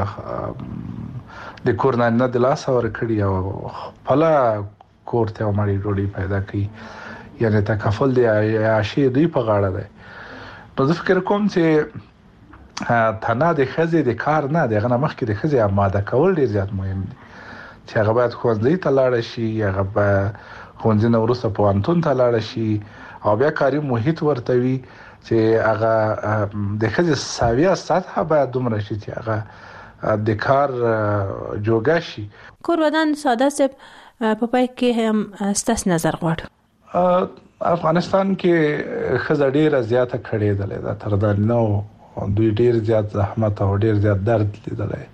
د کور نه د لاس ورکړي او خپل کور ته مړی ډوډۍ پیدا کړي یعنی تکفل دی عاشي دوی په غاړه دی. نو زه فکر کوم چې تنه د ښځې د کار نه دغه مخکې د ښځې آماده کول ډیر زیات مهم دي چې هغه باید ښوونځي ته لاړ شي هغه به ښوونځي نه وروسته پوهنتون ته لاړ شي او بیا کاري محیط ورته وي چې هغه د ښځې ساویه سطح باید دومره شي چې هغه د کار جوګه شي. کور ودان ساده صاحب په پای کې هم ستاسو نظر غواړم. افغانستان کې ښځه ډیره زیاته کړېدلې ده تر دا نو دوی ډیر زیات زحمت او ډیر زیات درد لیدلی.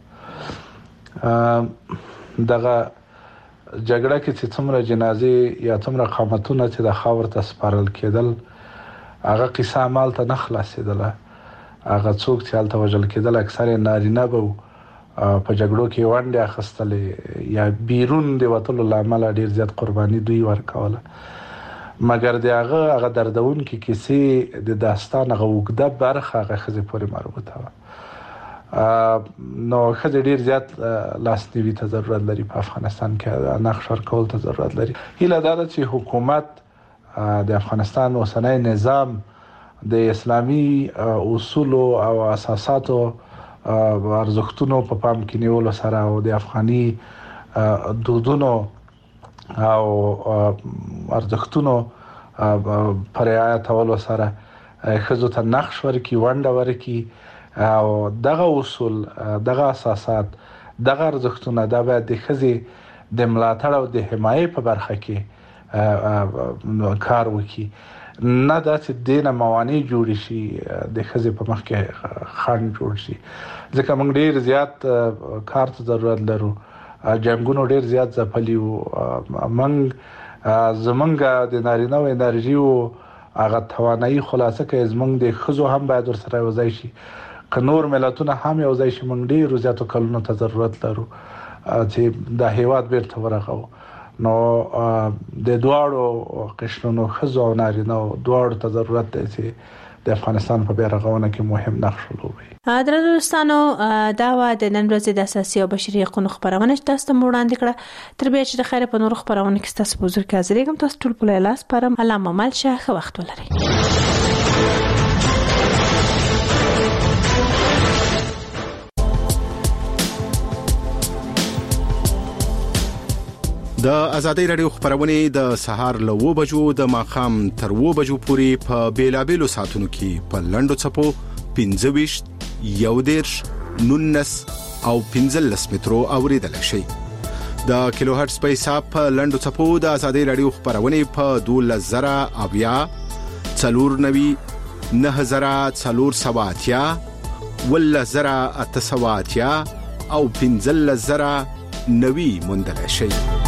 دغه جګړه کې چې څومره جنازې یا څومره قامتونه چې د خاور ته سپارل کېدل هغه قصه مال ته نه خلاصېدله. هغه څوک چې هلته وژل کېدل اکثر نارینه به په جګړو کې ونډې اخیستلې یا بیرون د وتلو له امله ډیر زیات قرباني دوی ورکوله مګر د هغه دردونکې کیسې د داستان هغه اوږده برخه هغه ښځې پورې مربوطه وه. نو ښځې ډیر زیات لاسنیوي ته ضرورت لري په افغانستان کې نقش ورکول ته ضرورت لري. هیله دا ده چې حکومت د افغانستان اوسنی نظام د اسلامي اصول او اساساتو ارزښتونو په پام کې نیولو سره او د افغاني دودونو او ارزښتونو پر رعایتولو سره ښځو ته نقش ورکړي ونډه ورکړي او دغه اصول دغه اساسات دغه ارزښتونه دا باید د ښځې د ملاتړ او د حمایې په برخه کې کار وکړي نه دا چې دینه موانع جوړ شي د ښځې په مخ کې خنډ جوړ شي ځکه موږ ډیر زیات کار ته ضرورت لرو. جنگونو ډیر زیات ځپلي وو زمونږ د نارینه و انرژي او هغه توانایي خلاصه کې زمونږ د ښځو هم باید ورسره یوځای شي که نور ملتونه هم یوځای شي. موږ ډیرو زیاتو کلونو ته ضرورت لرو چې دا هیواد بیرته ورغو. نو د دواړو قشرونو ښځو او نارینه دواړو ته ضرورت دی چې د افغانستان په بیرغونه کې مهم نقش ولوبوي. درنو دوستانو دا و د نن ورځې د اساسي او بشري حقوقو خبرونه چې تاسو ته وړاندې کړه. تر بیا چې د خیره په نور خبرونه کې تاسو په حضور کې حاضرېږم. تاسو ټول په لاس پرم علامه مل شه ښه وخت ولرئ. د ازادي رادیو خبرونه د سهار له 9 بجو د ماخام تر 9 بجو پورې په بیلابېلو ساعتونو کې په لندو چپو 15 19 او 15 مترو اوریدل شي. د کیلو هرتز په حساب په لنډو چپو د آزادۍ رادیو خبرونه په 12000 490 9480 10880 او 15090 موندل شي.